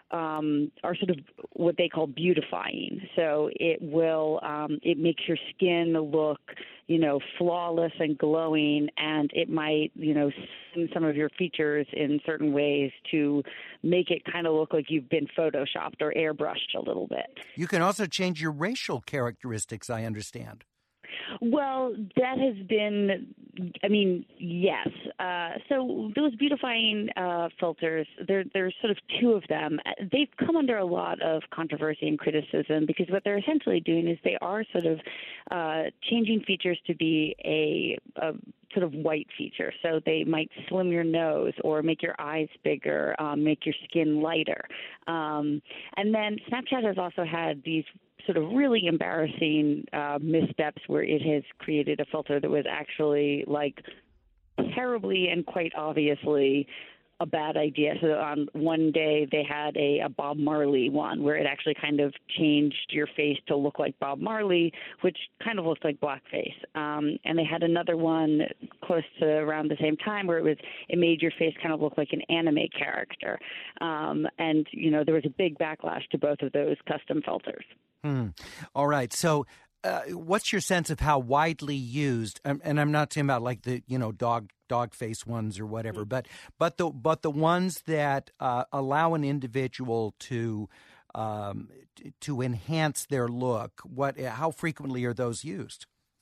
Speaker 5: um, are sort of what they call beautifying. So it will um, it makes your skin look, you know, flawless and glowing, and it might, you know, send some of your features in certain ways to make it kind of look like you've been photoshopped or airbrushed a little bit.
Speaker 1: You can also change your racial characteristics, I understand.
Speaker 5: Well, that has been, I mean, yes. Uh, so those beautifying uh, filters, there, there's sort of two of them. They've come under a lot of controversy and criticism because what they're essentially doing is they are sort of uh, changing features to be a, a sort of white feature. So they might slim your nose or make your eyes bigger, um, make your skin lighter. Um, and then Snapchat has also had these sort of really embarrassing uh, missteps where it has created a filter that was actually like terribly and quite obviously a bad idea. So on one day they had a, a Bob Marley one where it actually kind of changed your face to look like Bob Marley, which kind of looked like blackface. Um, and they had another one close to around the same time where it was it made your face kind of look like an anime character. Um, and, you know, there was a big backlash to both of those custom filters.
Speaker 1: Hmm. All right. So uh, what's your sense of how widely used, um, and I'm not talking about like the, you know, dog dog face ones or whatever, but but the but the ones that uh, allow an individual to um, to enhance their look, what how frequently are those used?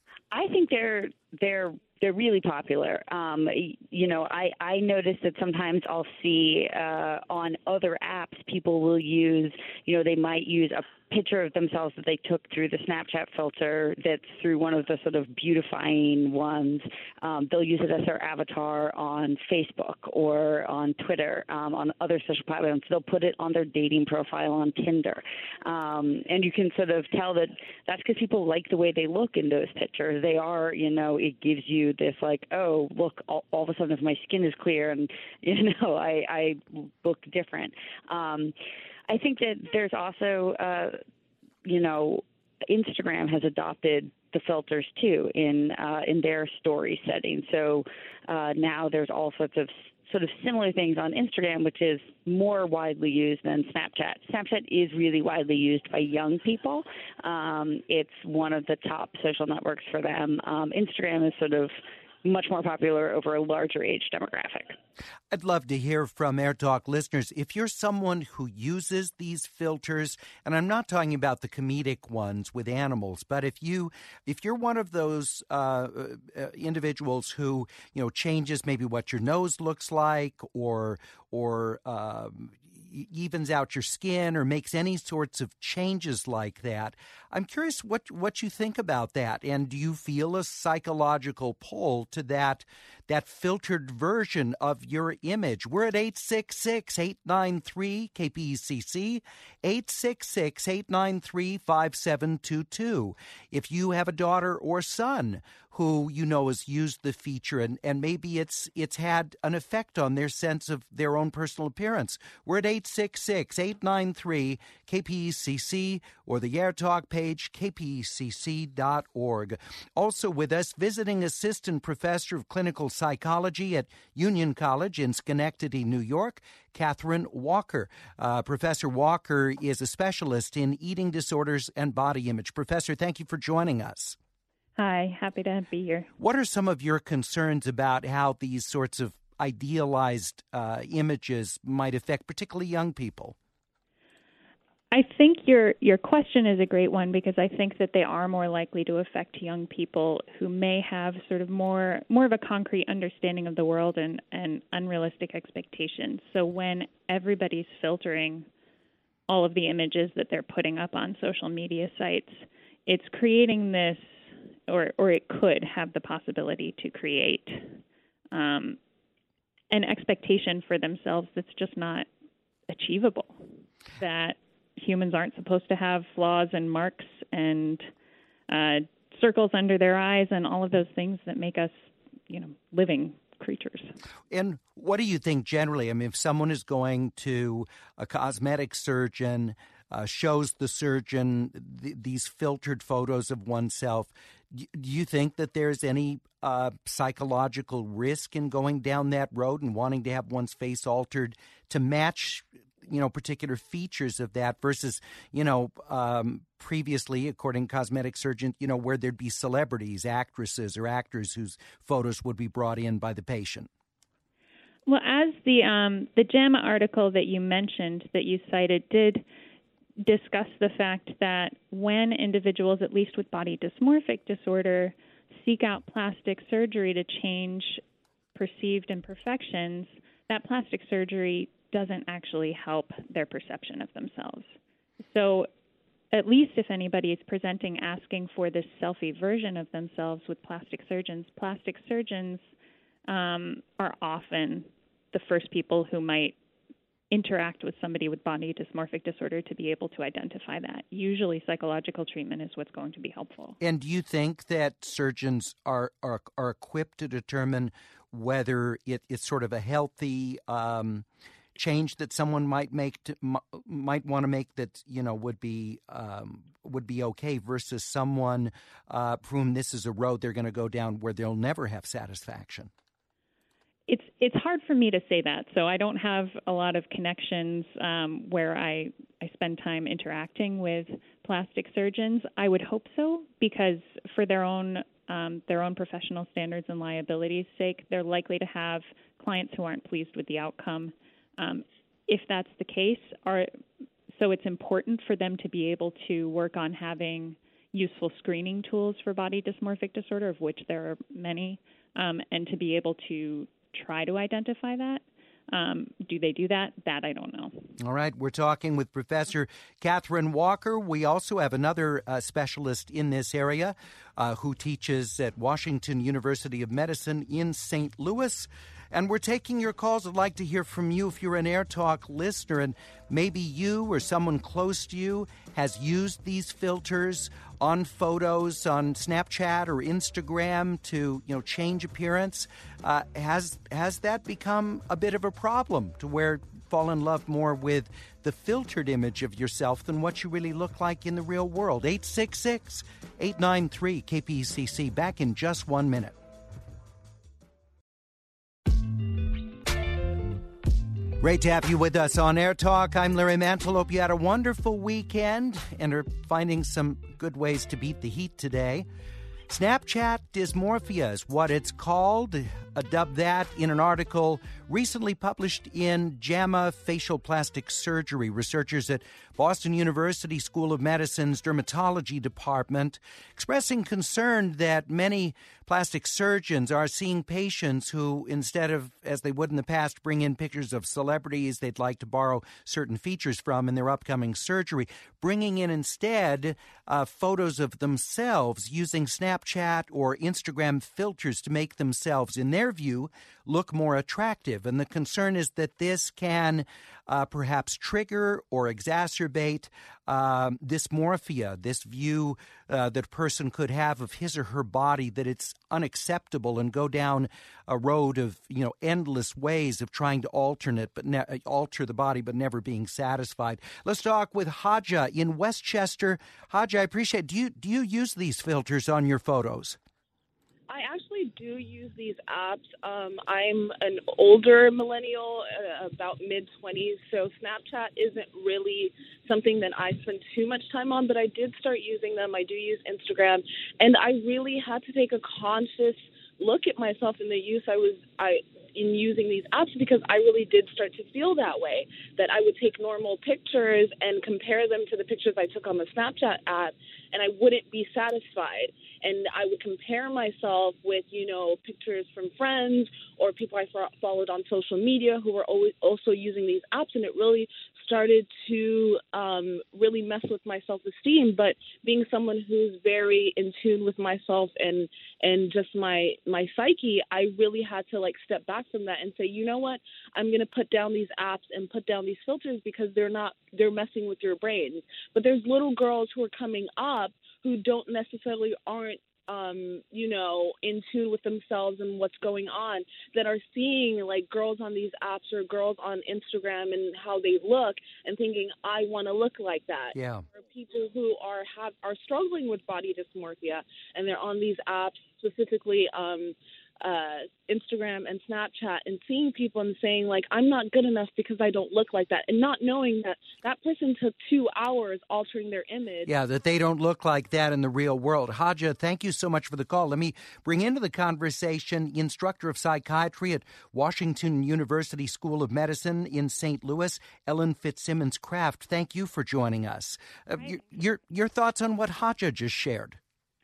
Speaker 5: I think they're they're they're really popular. Um, you know, I, I notice that sometimes I'll see uh, on other apps people will use, you know, they might use a picture of themselves that they took through the Snapchat filter that's through one of the sort of beautifying ones. Um, they'll use it as their avatar on Facebook or on Twitter, um, on other social platforms. They'll put it on their dating profile on Tinder. Um, and you can sort of tell that that's because people like the way they look in those pictures. They are, you know, it gives you this like, oh, look, all, all of a sudden if my skin is clear and, you know, I, I look different. Um, I think that there's also, uh, you know, Instagram has adopted the filters too in uh, in their story setting. So uh, now there's all sorts of sort of similar things on Instagram, which is more widely used than Snapchat. Snapchat is really widely used by young people. Um, it's one of the top social networks for them. Um, Instagram is sort of much more popular over a larger age demographic.
Speaker 1: I'd love to hear from Air Talk listeners. If you're someone who uses these filters, and I'm not talking about the comedic ones with animals, but if you if you're one of those uh, uh, individuals who, you know, changes maybe what your nose looks like, or or um, evens out your skin, or makes any sorts of changes like that, I'm curious what what you think about that. And do you feel a psychological pull to that that filtered version of your image? We're at eight six six, eight nine three, K P E C C, eight six six, eight nine three, five seven two two. If you have a daughter or son who you know has used the feature and, and maybe it's it's had an effect on their sense of their own personal appearance, we're at eight six six, eight nine three, K P E C C or the Air Talk page, K P E C C dot org. Also with us, visiting assistant professor of clinical psychology at Union College in Schenectady, New York, Catherine Walker. Uh, Professor Walker is a specialist in eating disorders and body image. Professor, thank you for joining us.
Speaker 6: Hi, happy to be here.
Speaker 1: What are some of your concerns about how these sorts of idealized uh, images might affect particularly young people?
Speaker 6: I think your your question is a great one because I think that they are more likely to affect young people who may have sort of more more of a concrete understanding of the world and, and unrealistic expectations. So when everybody's filtering all of the images that they're putting up on social media sites, it's creating this, or or it could have the possibility to create um, an expectation for themselves that's just not achievable, that humans aren't supposed to have flaws and marks and uh, circles under their eyes and all of those things that make us, you know, living creatures.
Speaker 1: And what do you think generally? I mean, if someone is going to a cosmetic surgeon, uh, shows the surgeon th- these filtered photos of oneself, do you think that there's any uh, psychological risk in going down that road and wanting to have one's face altered to match, you know, particular features of that versus, you know, um, previously, according to cosmetic surgeons, you know, where there'd be celebrities, actresses or actors whose photos would be brought in by the patient?
Speaker 6: Well, as the um, the JAMA article that you mentioned, that you cited, did discuss the fact that when individuals, at least with body dysmorphic disorder, seek out plastic surgery to change perceived imperfections, that plastic surgery doesn't actually help their perception of themselves. So at least if anybody is presenting asking for this selfie version of themselves with plastic surgeons, plastic surgeons um, are often the first people who might interact with somebody with body dysmorphic disorder to be able to identify that. Usually psychological treatment is what's going to be helpful.
Speaker 1: And do you think that surgeons are are, are equipped to determine whether it, it's sort of a healthy um, change that someone might make to, might want to make that, you know, would be um, would be okay versus someone uh, for whom this is a road they're going to go down where they'll never have satisfaction?
Speaker 6: It's it's hard for me to say that. So I don't have a lot of connections um, where I, I spend time interacting with plastic surgeons. I would hope so, because for their own um, their own professional standards and liabilities' sake, they're likely to have clients who aren't pleased with the outcome. Um, if that's the case, are so it's important for them to be able to work on having useful screening tools for body dysmorphic disorder, of which there are many, um, and to be able to try to identify that. Um, do they do that? That I don't know.
Speaker 1: All right. We're talking with Professor Catherine Walker. We also have another uh, specialist in this area uh, who teaches at Washington University of Medicine in Saint Louis. And we're taking your calls. I'd like to hear from you if you're an Air Talk listener and maybe you or someone close to you has used these filters on photos on Snapchat or Instagram to, you know, change appearance. Uh, has has that become a bit of a problem to where fall in love more with the filtered image of yourself than what you really look like in the real world? eight six six, eight nine three, K P C C. Back in just one minute. Great to have you with us on Air Talk. I'm Larry Mantle. Hope you had a wonderful weekend and are finding some good ways to beat the heat today. Snapchat dysmorphia is what it's called. I dubbed that in an article recently published in JAMA Facial Plastic Surgery. Researchers at Boston University School of Medicine's dermatology department expressing concern that many plastic surgeons are seeing patients who, instead of, as they would in the past, bring in pictures of celebrities they'd like to borrow certain features from in their upcoming surgery, bringing in instead uh, photos of themselves using Snapchat or Instagram filters to make themselves, in their view, look more attractive. And the concern is that this can uh, perhaps trigger or exacerbate um, dysmorphia, this view uh, that a person could have of his or her body, that it's unacceptable, and go down a road of, you know, endless ways of trying to alternate, but ne- alter the body, but never being satisfied. Let's talk with Haja in Westchester. Haja, I appreciate. Do you do you use these filters on your photos?
Speaker 7: I actually do use these apps. Um, I'm an older millennial, uh, about mid-twenties, so Snapchat isn't really something that I spend too much time on, but I did start using them. I do use Instagram, and I really had to take a conscious look at myself in the use I was I in using these apps, because I really did start to feel that way, that I would take normal pictures and compare them to the pictures I took on the Snapchat app, and I wouldn't be satisfied. And I would compare myself with, you know, pictures from friends or people I followed on social media who were always also using these apps, and it really started to um, really mess with my self-esteem. But being someone who's very in tune with myself and and just my my psyche, I really had to like step back from that and say, you know what, I'm going to put down these apps and put down these filters, because they're not they're messing with your brain. But there's little girls who are coming up who don't necessarily aren't Um, you know, in tune with themselves and what's going on, that are seeing like girls on these apps or girls on Instagram and how they look and thinking, I want to look like that.
Speaker 1: Yeah.
Speaker 7: Or people who are have are struggling with body dysmorphia, and they're on these apps, specifically um, uh, Instagram and Snapchat and seeing people and saying, like, I'm not good enough because I don't look like that, and not knowing that that person took two hours altering their image.
Speaker 1: Yeah, that they don't look like that in the real world. Haja, thank you so much for the call. Let me bring into the conversation instructor of psychiatry at Washington University School of Medicine in Saint Louis, Ellen Fitzsimmons Craft. Thank you for joining us. Uh, your, your your thoughts on what Haja just shared?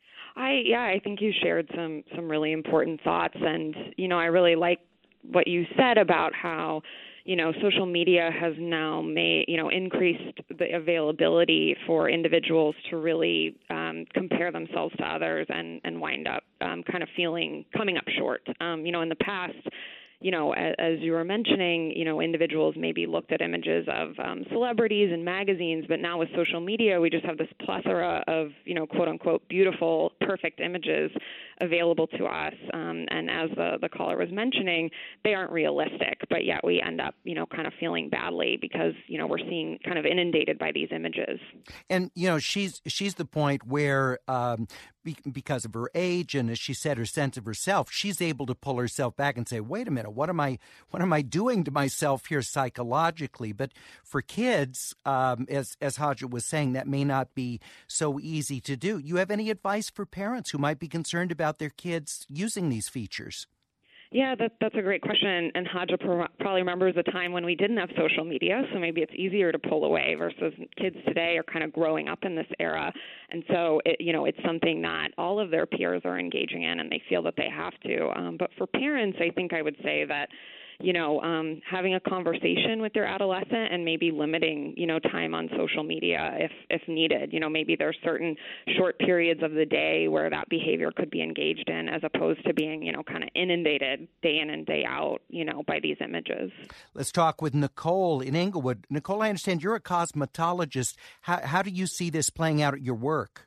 Speaker 8: I yeah, I think you shared some some really important thoughts, and you know, I really like what you said about how, you know, social media has now made, you know, increased the availability for individuals to really um, compare themselves to others and and wind up um, kind of feeling coming up short. Um, you know, in the past, you know, as, as you were mentioning, you know, individuals maybe looked at images of um, celebrities and magazines, but now with social media, we just have this plethora of, you know, quote unquote, beautiful, perfect images available to us. Um, and as the, the caller was mentioning, they aren't realistic, but yet we end up, you know, kind of feeling badly because, you know, we're seeing kind of inundated by these images.
Speaker 1: And, you know, she's she's the point where um, be, because of her age and, as she said, her sense of herself, she's able to pull herself back and say, wait a minute, what am I what am I doing to myself here psychologically? But for kids, um, as, as Haja was saying, that may not be so easy to do. You have any advice for parents who might be concerned about their kids using these features?
Speaker 8: Yeah, that, that's a great question. And Haja pro- probably remembers a time when we didn't have social media, so maybe it's easier to pull away versus kids today are kind of growing up in this era. And so, it, you know, it's something that all of their peers are engaging in and they feel that they have to. Um, but for parents, I think I would say that, you know, um, having a conversation with their adolescent and maybe limiting, you know, time on social media if, if needed. You know, maybe there's certain short periods of the day where that behavior could be engaged in as opposed to being, you know, kind of inundated day in and day out, you know, by these images.
Speaker 1: Let's talk with Nicole in Englewood. Nicole, I understand you're a cosmetologist. How, how do you see this playing out at your work?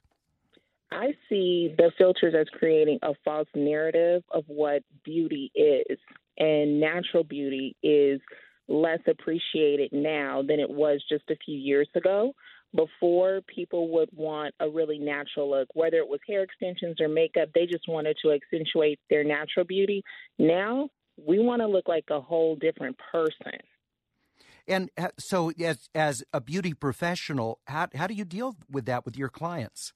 Speaker 9: I see the filters as creating a false narrative of what beauty is. And natural beauty is less appreciated now than it was just a few years ago. Before, people would want a really natural look, whether it was hair extensions or makeup. They just wanted to accentuate their natural beauty. Now, we want to look like a whole different person.
Speaker 1: And so as as a beauty professional, how how do you deal with that with your clients?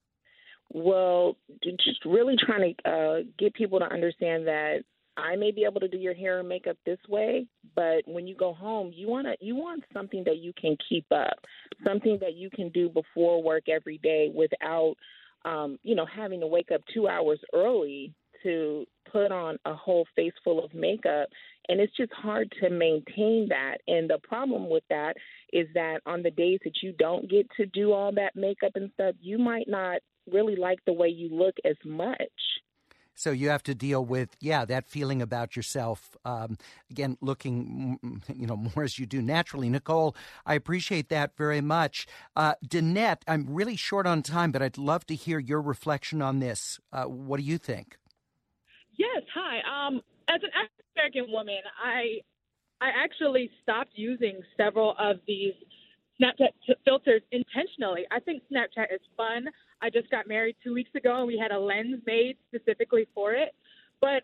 Speaker 9: Well, just really trying to uh, get people to understand that I may be able to do your hair and makeup this way, but when you go home, you want to you want something that you can keep up, something that you can do before work every day without, um, you know, having to wake up two hours early to put on a whole face full of makeup. And it's just hard to maintain that. And the problem with that is that on the days that you don't get to do all that makeup and stuff, you might not really like the way you look as much.
Speaker 1: So you have to deal with, yeah, that feeling about yourself, um, again, looking, you know, more as you do naturally. Nicole, I appreciate that very much. Uh, Danette, I'm really short on time, but I'd love to hear your reflection on this. Uh, what do you think?
Speaker 10: Yes, hi. Um, as an African-American woman, I I actually stopped using several of these Snapchat t- filters intentionally. I think Snapchat is fun. I just got married two weeks ago, and we had a lens made specifically for it. But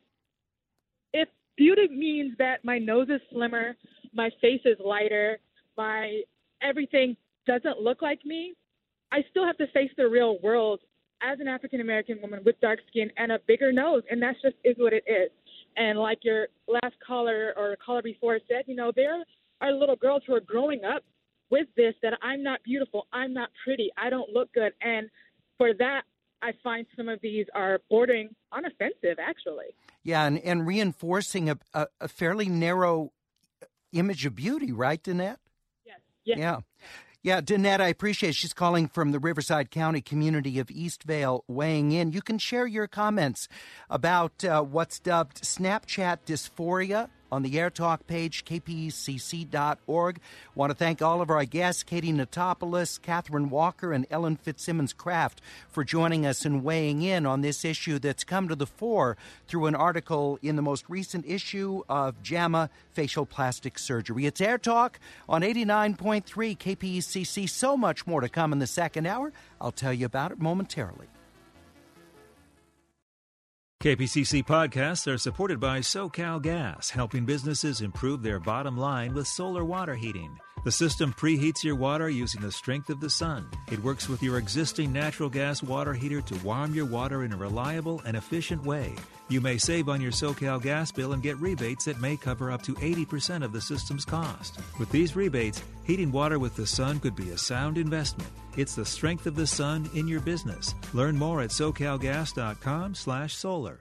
Speaker 10: if beauty means that my nose is slimmer, my face is lighter, my everything doesn't look like me, I still have to face the real world as an African-American woman with dark skin and a bigger nose, and that's just is what it is. And like your last caller or caller before said, you know, there are little girls who are growing up with this, that I'm not beautiful, I'm not pretty, I don't look good. And for that, I find some of these are bordering on offensive, actually.
Speaker 1: Yeah, and, and reinforcing a, a, a fairly narrow image of beauty, right, Danette?
Speaker 10: Yes. yes.
Speaker 1: Yeah. Yeah, Danette, I appreciate it. She's calling from the Riverside County community of Eastvale, weighing in. You can share your comments about uh, what's dubbed Snapchat dysphoria on the Air Talk page, k p e c c dot org. Want to thank all of our guests, Katie Natopoulos, Catherine Walker, and Ellen Fitzsimmons Craft, for joining us and weighing in on this issue that's come to the fore through an article in the most recent issue of JAMA Facial Plastic Surgery. It's Air Talk on eighty-nine point three K P E C C. So much more to come in the second hour. I'll tell you about it momentarily.
Speaker 11: K P C C podcasts are supported by SoCal Gas, helping businesses improve their bottom line with solar water heating. The system preheats your water using the strength of the sun. It works with your existing natural gas water heater to warm your water in a reliable and efficient way. You may save on your SoCal Gas bill and get rebates that may cover up to eighty percent of the system's cost. With these rebates, heating water with the sun could be a sound investment. It's the strength of the sun in your business. Learn more at socalgas.com slash solar.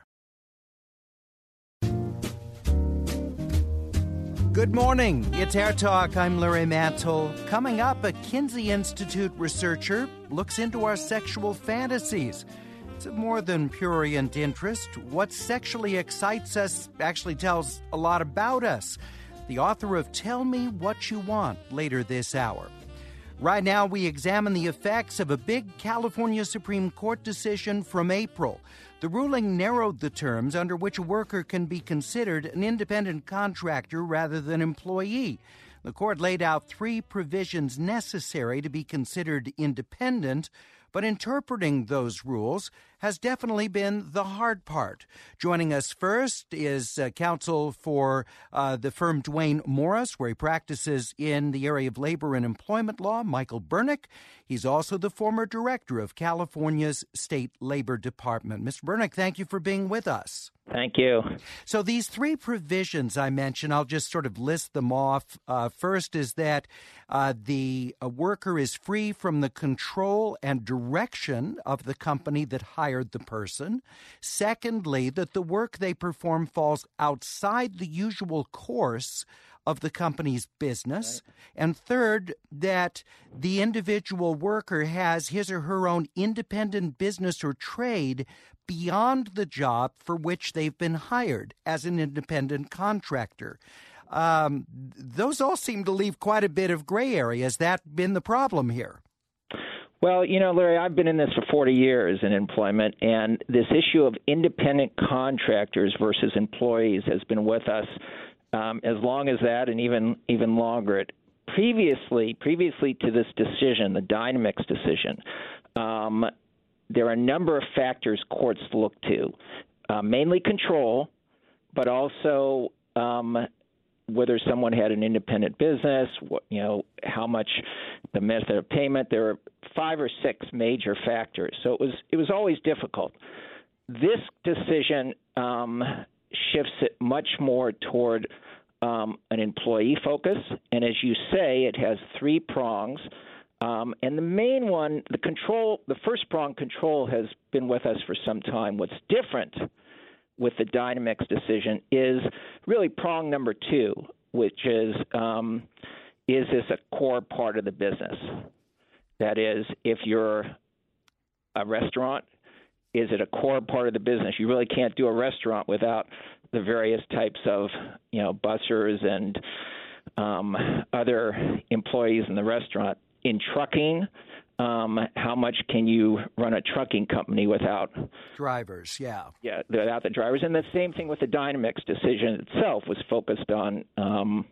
Speaker 1: Good morning. It's Air Talk. I'm Larry Mantle. Coming up, a Kinsey Institute researcher looks into our sexual fantasies. It's of more than prurient interest. What sexually excites us actually tells a lot about us. The author of Tell Me What You Want later this hour. Right now, we examine the effects of a big California Supreme Court decision from April. The ruling narrowed the terms under which a worker can be considered an independent contractor rather than employee. The court laid out three provisions necessary to be considered independent, but interpreting those rules has definitely been the hard part. Joining us first is uh, counsel for uh, the firm Duane Morris, where he practices in the area of labor and employment law, Michael Bernick. He's also the former director of California's State Labor Department. Mister Bernick, thank you for being with us.
Speaker 12: Thank you.
Speaker 1: So these three provisions I mentioned, I'll just sort of list them off. Uh, first is that uh, the a worker is free from the control and direction of the company that hired the person. Secondly, that the work they perform falls outside the usual course of the company's business. Right. And third, that the individual worker has his or her own independent business or trade beyond the job for which they've been hired as an independent contractor. Um, those all seem to leave quite a bit of gray area. Has that been the problem here?
Speaker 12: Well, you know, Larry, I've been in this for forty years in employment, and this issue of independent contractors versus employees has been with us um, as long as that and even even longer. Previously, previously to this decision, the Dynamix decision, um, there are a number of factors courts look to, uh, mainly control, but also um, whether someone had an independent business, what, you know, how much the method of payment. There are five or six major factors, so it was it was always difficult. This decision um, shifts it much more toward um, an employee focus, and as you say, it has three prongs. Um, and the main one, the control, the first prong, control, has been with us for some time. What's different with the Dynamix decision is really prong number two, which is, um, is this a core part of the business? That is, if you're a restaurant, is it a core part of the business? You really can't do a restaurant without the various types of, you know, bussers and um, other employees in the restaurant. In trucking, um, how much can you run a trucking company without
Speaker 1: drivers? Yeah,
Speaker 12: yeah, without the drivers. And the same thing with the Dynamix decision itself was focused on um,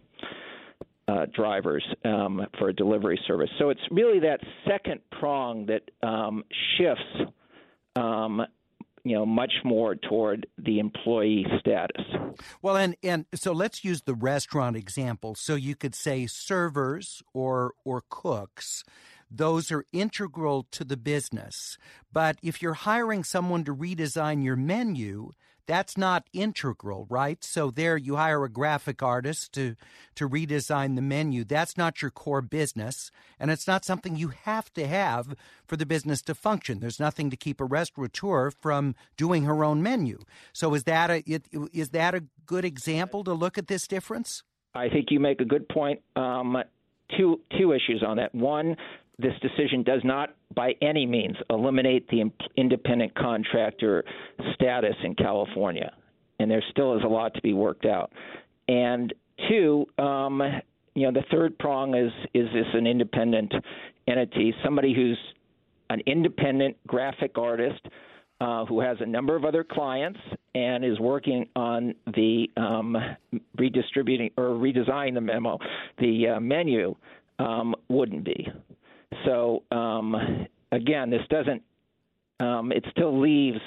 Speaker 12: uh, drivers um, for a delivery service. So it's really that second prong that um, shifts, um, you know, much more toward the employee status.
Speaker 1: Well, and, and so let's use the restaurant example. So you could say servers or or cooks, those are integral to the business. But if you're hiring someone to redesign your menu, that's not integral, right? So there you hire a graphic artist to, to redesign the menu. That's not your core business, and it's not something you have to have for the business to function. There's nothing to keep a restaurateur from doing her own menu. So is that a it, is that a good example to look at this difference?
Speaker 12: I think you make a good point. Um, two two issues on that. One, this decision does not by any means eliminate the imp- independent contractor status in California, and there still is a lot to be worked out. And two, um, you know, the third prong is, is this an independent entity, somebody who's an independent graphic artist uh, who has a number of other clients and is working on the um, redistributing or redesigning the memo, the uh, menu, um, wouldn't be. So, um, again, this doesn't um, – it still leaves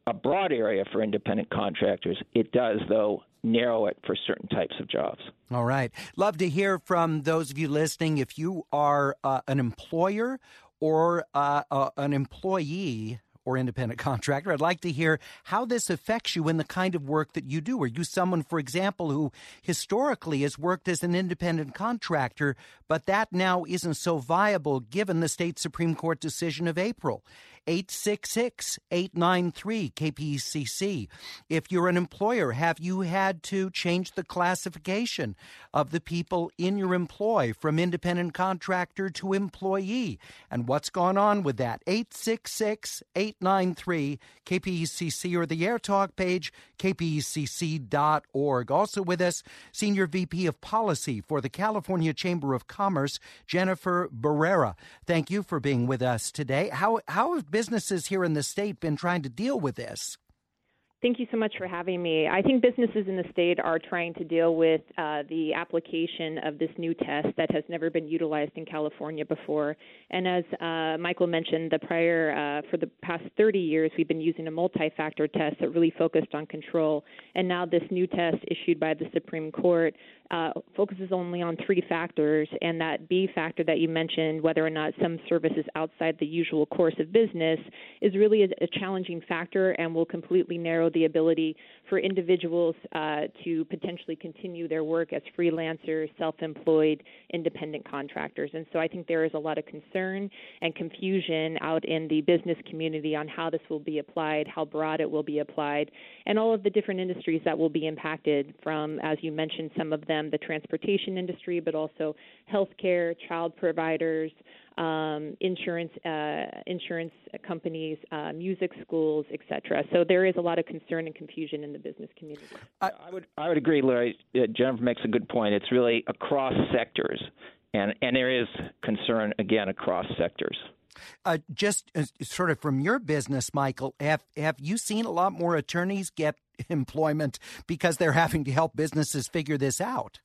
Speaker 12: a broad area for independent contractors. It does, though, narrow it for certain types of jobs.
Speaker 1: All right. Love to hear from those of you listening. If you are uh, an employer or uh, uh, an employee or independent contractor, I'd like to hear how this affects you in the kind of work that you do. Are you someone, for example, who historically has worked as an independent contractor, but that now isn't so viable given the state Supreme Court decision of April? eight six six, eight nine three, K P C C. If you're an employer, have you had to change the classification of the people in your employ from independent contractor to employee? And what's gone on with that? eight six six, eight nine three, K P C C or the Air Talk page, K P C C dot org. Also with us, Senior V P of Policy for the California Chamber of Commerce, Jennifer Barrera. Thank you for being with us today. How, how have businesses here in the state been trying to deal with this?
Speaker 8: Thank you so much for having me. I think businesses in the state are trying to deal with uh, the application of this new test that has never been utilized in California before. And as uh, Michael mentioned, the prior uh, for the past thirty years, we've been using a multi-factor test that really focused on control. And now this new test issued by the Supreme Court uh, focuses only on three factors. And that B factor that you mentioned, whether or not some service is outside the usual course of business, is really a, a challenging factor and will completely narrow the ability for individuals uh, to potentially continue their work as freelancers, self-employed, independent contractors. And so I think there is a lot of concern and confusion out in the business community on how this will be applied, how broad it will be applied, and all of the different industries that will be impacted from, as you mentioned, some of them, the transportation industry, but also healthcare, child providers, Um, insurance, uh, insurance companies, uh, music schools, et cetera. So there is a lot of concern and confusion in the business community.
Speaker 12: I, I would I would agree, Larry. Uh, Jennifer makes a good point. It's really across sectors, and and there is concern again across sectors.
Speaker 1: Uh, just uh, sort of from your business, Michael, have have you seen a lot more attorneys get employment because they're having to help businesses figure this out?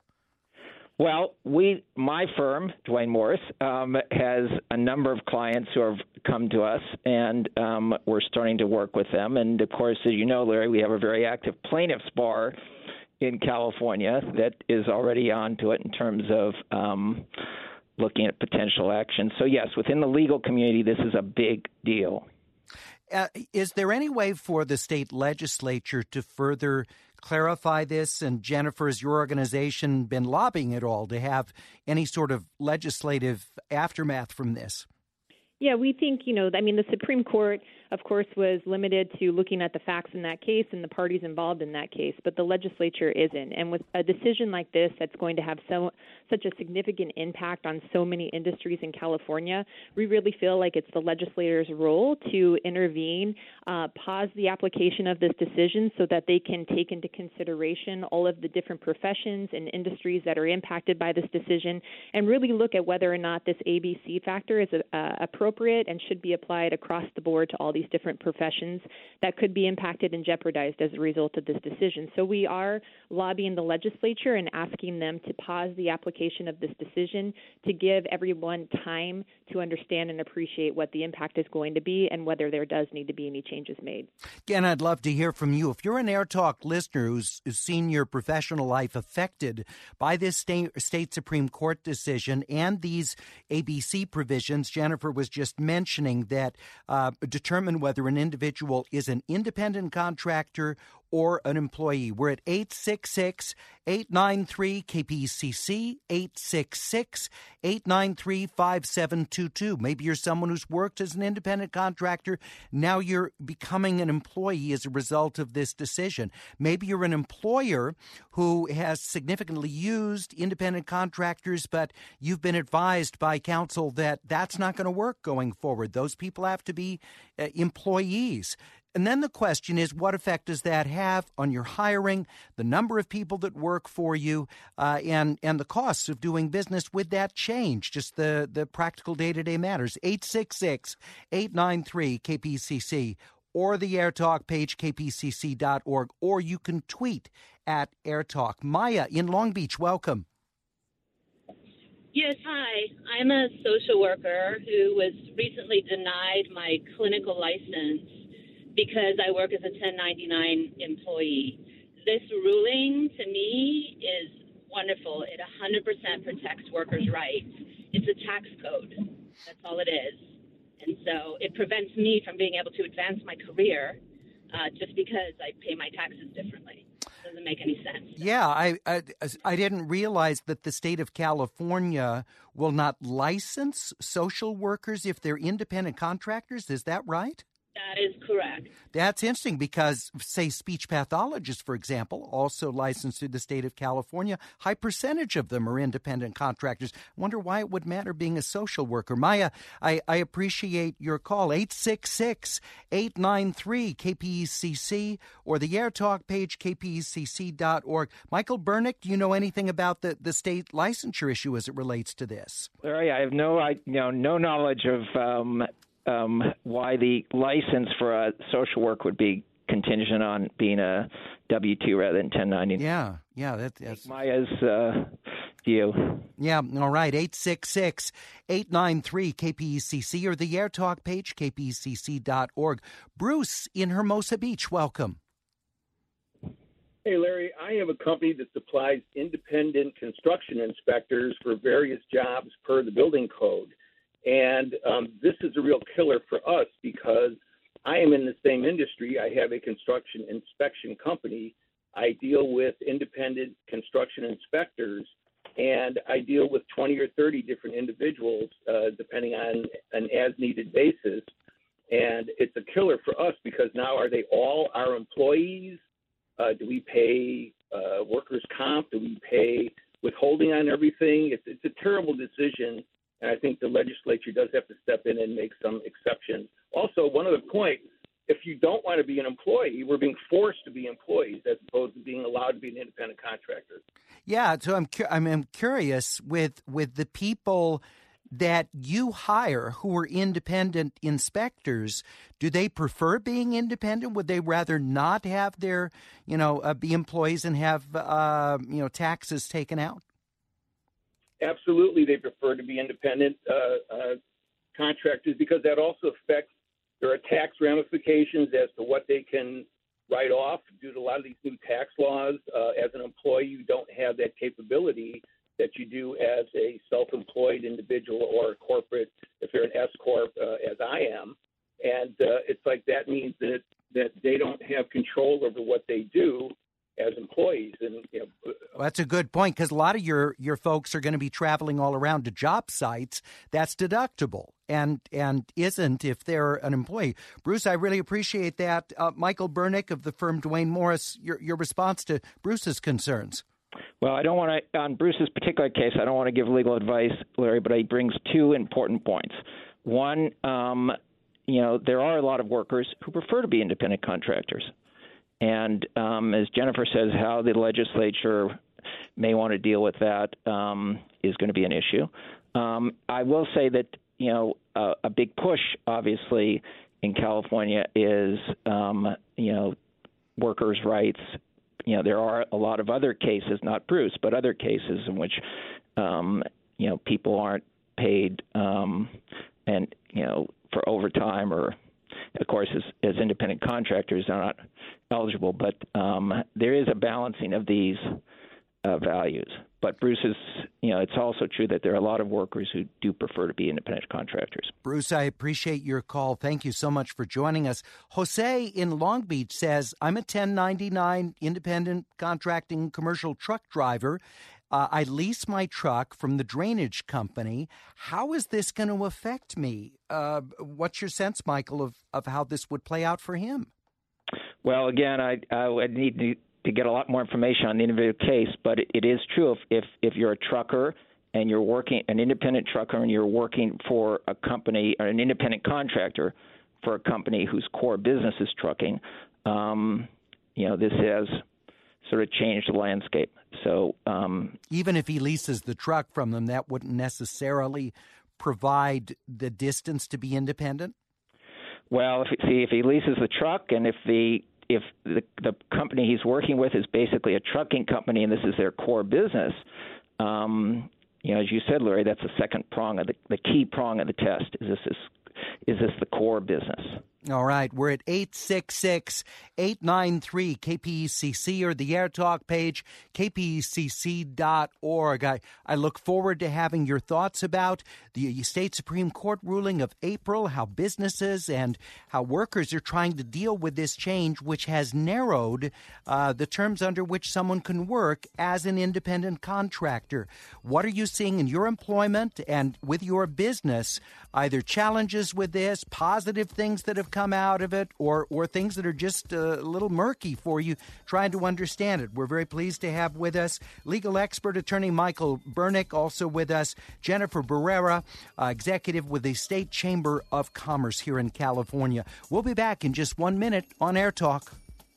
Speaker 12: Well, we, my firm, Duane Morris, um, has a number of clients who have come to us, and um, we're starting to work with them. And, of course, as you know, Larry, we have a very active plaintiffs bar in California that is already on to it in terms of um, looking at potential action. So, yes, within the legal community, this is a big deal.
Speaker 1: Uh, is there any way for the state legislature to further clarify this? And Jennifer, has your organization been lobbying at all to have any sort of legislative aftermath from this?
Speaker 8: Yeah, we think, you know, I mean, the Supreme Court, of course, was limited to looking at the facts in that case and the parties involved in that case, but the legislature isn't. And with a decision like this that's going to have so such a significant impact on so many industries in California, we really feel like it's the legislators' role to intervene, uh, pause the application of this decision so that they can take into consideration all of the different professions and industries that are impacted by this decision, and really look at whether or not this A B C factor is uh, appropriate and should be applied across the board to all these different professions that could be impacted and jeopardized as a result of this decision. So we are lobbying the legislature and asking them to pause the application of this decision to give everyone time to understand and appreciate what the impact is going to be and whether there does need to be any changes made.
Speaker 1: Again, I'd love to hear from you. If you're an Air Talk listener who's, who's seen your professional life affected by this state, state Supreme Court decision and these A B C provisions, Jennifer was just mentioning that uh, determine whether an individual is an independent contractor or an employee. We're at eight six six, eight nine three, K P C C, eight six six, eight nine three, five seven two two. Maybe you're someone who's worked as an independent contractor. Now you're becoming an employee as a result of this decision. Maybe you're an employer who has significantly used independent contractors, but you've been advised by counsel that that's not going to work going forward. Those people have to be uh, employees. And then the question is, what effect does that have on your hiring, the number of people that work for you, uh, and and the costs of doing business with that change, just the, the practical day-to-day matters. eight six six, eight nine three, K P C C or the AirTalk page, K P C C dot org, or you can tweet at AirTalk. Maya in Long Beach, welcome.
Speaker 13: Yes, hi. I'm a social worker who was recently denied my clinical license because I work as a ten ninety-nine employee. This ruling, to me, is wonderful. It one hundred percent protects workers' rights. It's a tax code. That's all it is. And so it prevents me from being able to advance my career uh, just because I pay my taxes differently. It doesn't make any sense.
Speaker 1: Yeah, I, I I didn't realize that the state of California will not license social workers if they're independent contractors. Is that right?
Speaker 13: That is correct.
Speaker 1: That's interesting because, say, speech pathologists, for example, also licensed through the state of California. High percentage of them are independent contractors. I wonder why it would matter being a social worker. Maya, I, I appreciate your call. eight six six, eight nine three, K P E C C or the Air Talk page, K P E C C dot org. Michael Bernick, do you know anything about the, the state licensure issue as it relates to this?
Speaker 12: Larry, I have no, I, you know, no knowledge of um, Um, why the license for a social work would be contingent on being a W two rather than ten ninety-nine.
Speaker 1: Yeah, yeah. That, that's
Speaker 12: Maya's uh, view.
Speaker 1: Yeah, all right. eight six six, eight nine three, K P E C C or the Air Talk page, K P E C C dot org. Bruce in Hermosa Beach, welcome.
Speaker 14: Hey, Larry, I have a company that supplies independent construction inspectors for various jobs per the building code. And um, this is a real killer for us because I am in the same industry. I have a construction inspection company. I deal with independent construction inspectors, and I deal with twenty or thirty different individuals, uh, depending on an as-needed basis. And it's a killer for us because now are they all our employees? Uh, do we pay uh, workers' comp? Do we pay withholding on everything? It's, it's a terrible decision. And I think the legislature does have to step in and make some exceptions. Also, one other point, if you don't want to be an employee, we're being forced to be employees as opposed to being allowed to be an independent contractor.
Speaker 1: Yeah, so I'm cu- I'm, I'm curious with with the people that you hire who are independent inspectors, do they prefer being independent? Would they rather not have their, you know, uh, be employees and have, uh, you know, taxes taken out?
Speaker 14: Absolutely, they prefer to be independent uh, uh, contractors because that also affects, there are tax ramifications as to what they can write off due to a lot of these new tax laws. Uh, as an employee, you don't have that capability that you do as a self-employed individual or a corporate, if you're an S-corp, uh, as I am. And uh, it's like that means that, that they don't have control over what they do as employees. And you know,
Speaker 1: well, that's a good point because a lot of your, your folks are going to be traveling all around to job sites. That's deductible and and isn't if they're an employee. Bruce, I really appreciate that. Uh, Michael Bernick of the firm Duane Morris, your, your response to Bruce's concerns.
Speaker 12: Well, I don't want to, on Bruce's particular case, I don't want to give legal advice, Larry, but he brings two important points. One, um, you know, there are a lot of workers who prefer to be independent contractors. And um, as Jennifer says, how the legislature may want to deal with that um, is going to be an issue. Um, I will say that, you know, uh, a big push, obviously, in California is, um, you know, workers' rights. You know, there are a lot of other cases, not Bruce, but other cases in which, um, you know, people aren't paid um, and, you know, for overtime or, of course, as, as independent contractors are not eligible. But um, there is a balancing of these uh, values. But Bruce is, you know, it's also true that there are a lot of workers who do prefer to be independent contractors.
Speaker 1: Bruce, I appreciate your call. Thank you so much for joining us. Jose in Long Beach says, I'm a ten ninety-nine independent contracting commercial truck driver. Uh, I lease my truck from the drainage company. How is this going to affect me? Uh, what's your sense, Michael, of, of how this would play out for him?
Speaker 12: Well, again, I, I would need to, to get a lot more information on the individual case, but it, it is true if, if, if you're a trucker and you're working, an independent trucker, and you're working for a company or an independent contractor for a company whose core business is trucking, um, you know, this has sort of changed the landscape. So um,
Speaker 1: even if he leases the truck from them, that wouldn't necessarily provide the distance to be independent?
Speaker 12: Well, if see if he leases the truck, and if the if the, the company he's working with is basically a trucking company, and this is their core business, um, you know, as you said, Larry, that's the second prong of the, the key prong of the test. Is this is, is this the core business?
Speaker 1: All right. We're at eight six six, eight nine three, K P E C C or the Air Talk page, K P E C C dot org. I, I look forward to having your thoughts about the state Supreme Court ruling of April, how businesses and how workers are trying to deal with this change, which has narrowed uh, the terms under which someone can work as an independent contractor. What are you seeing in your employment and with your business? Either challenges with this, positive things that have come out of it, or or things that are just a little murky for you trying to understand it. We're very pleased to have with us legal expert attorney Michael Bernick, also with us Jennifer Barrera, uh, executive with the State Chamber of Commerce here in California. We'll be back in just one minute on Air Talk.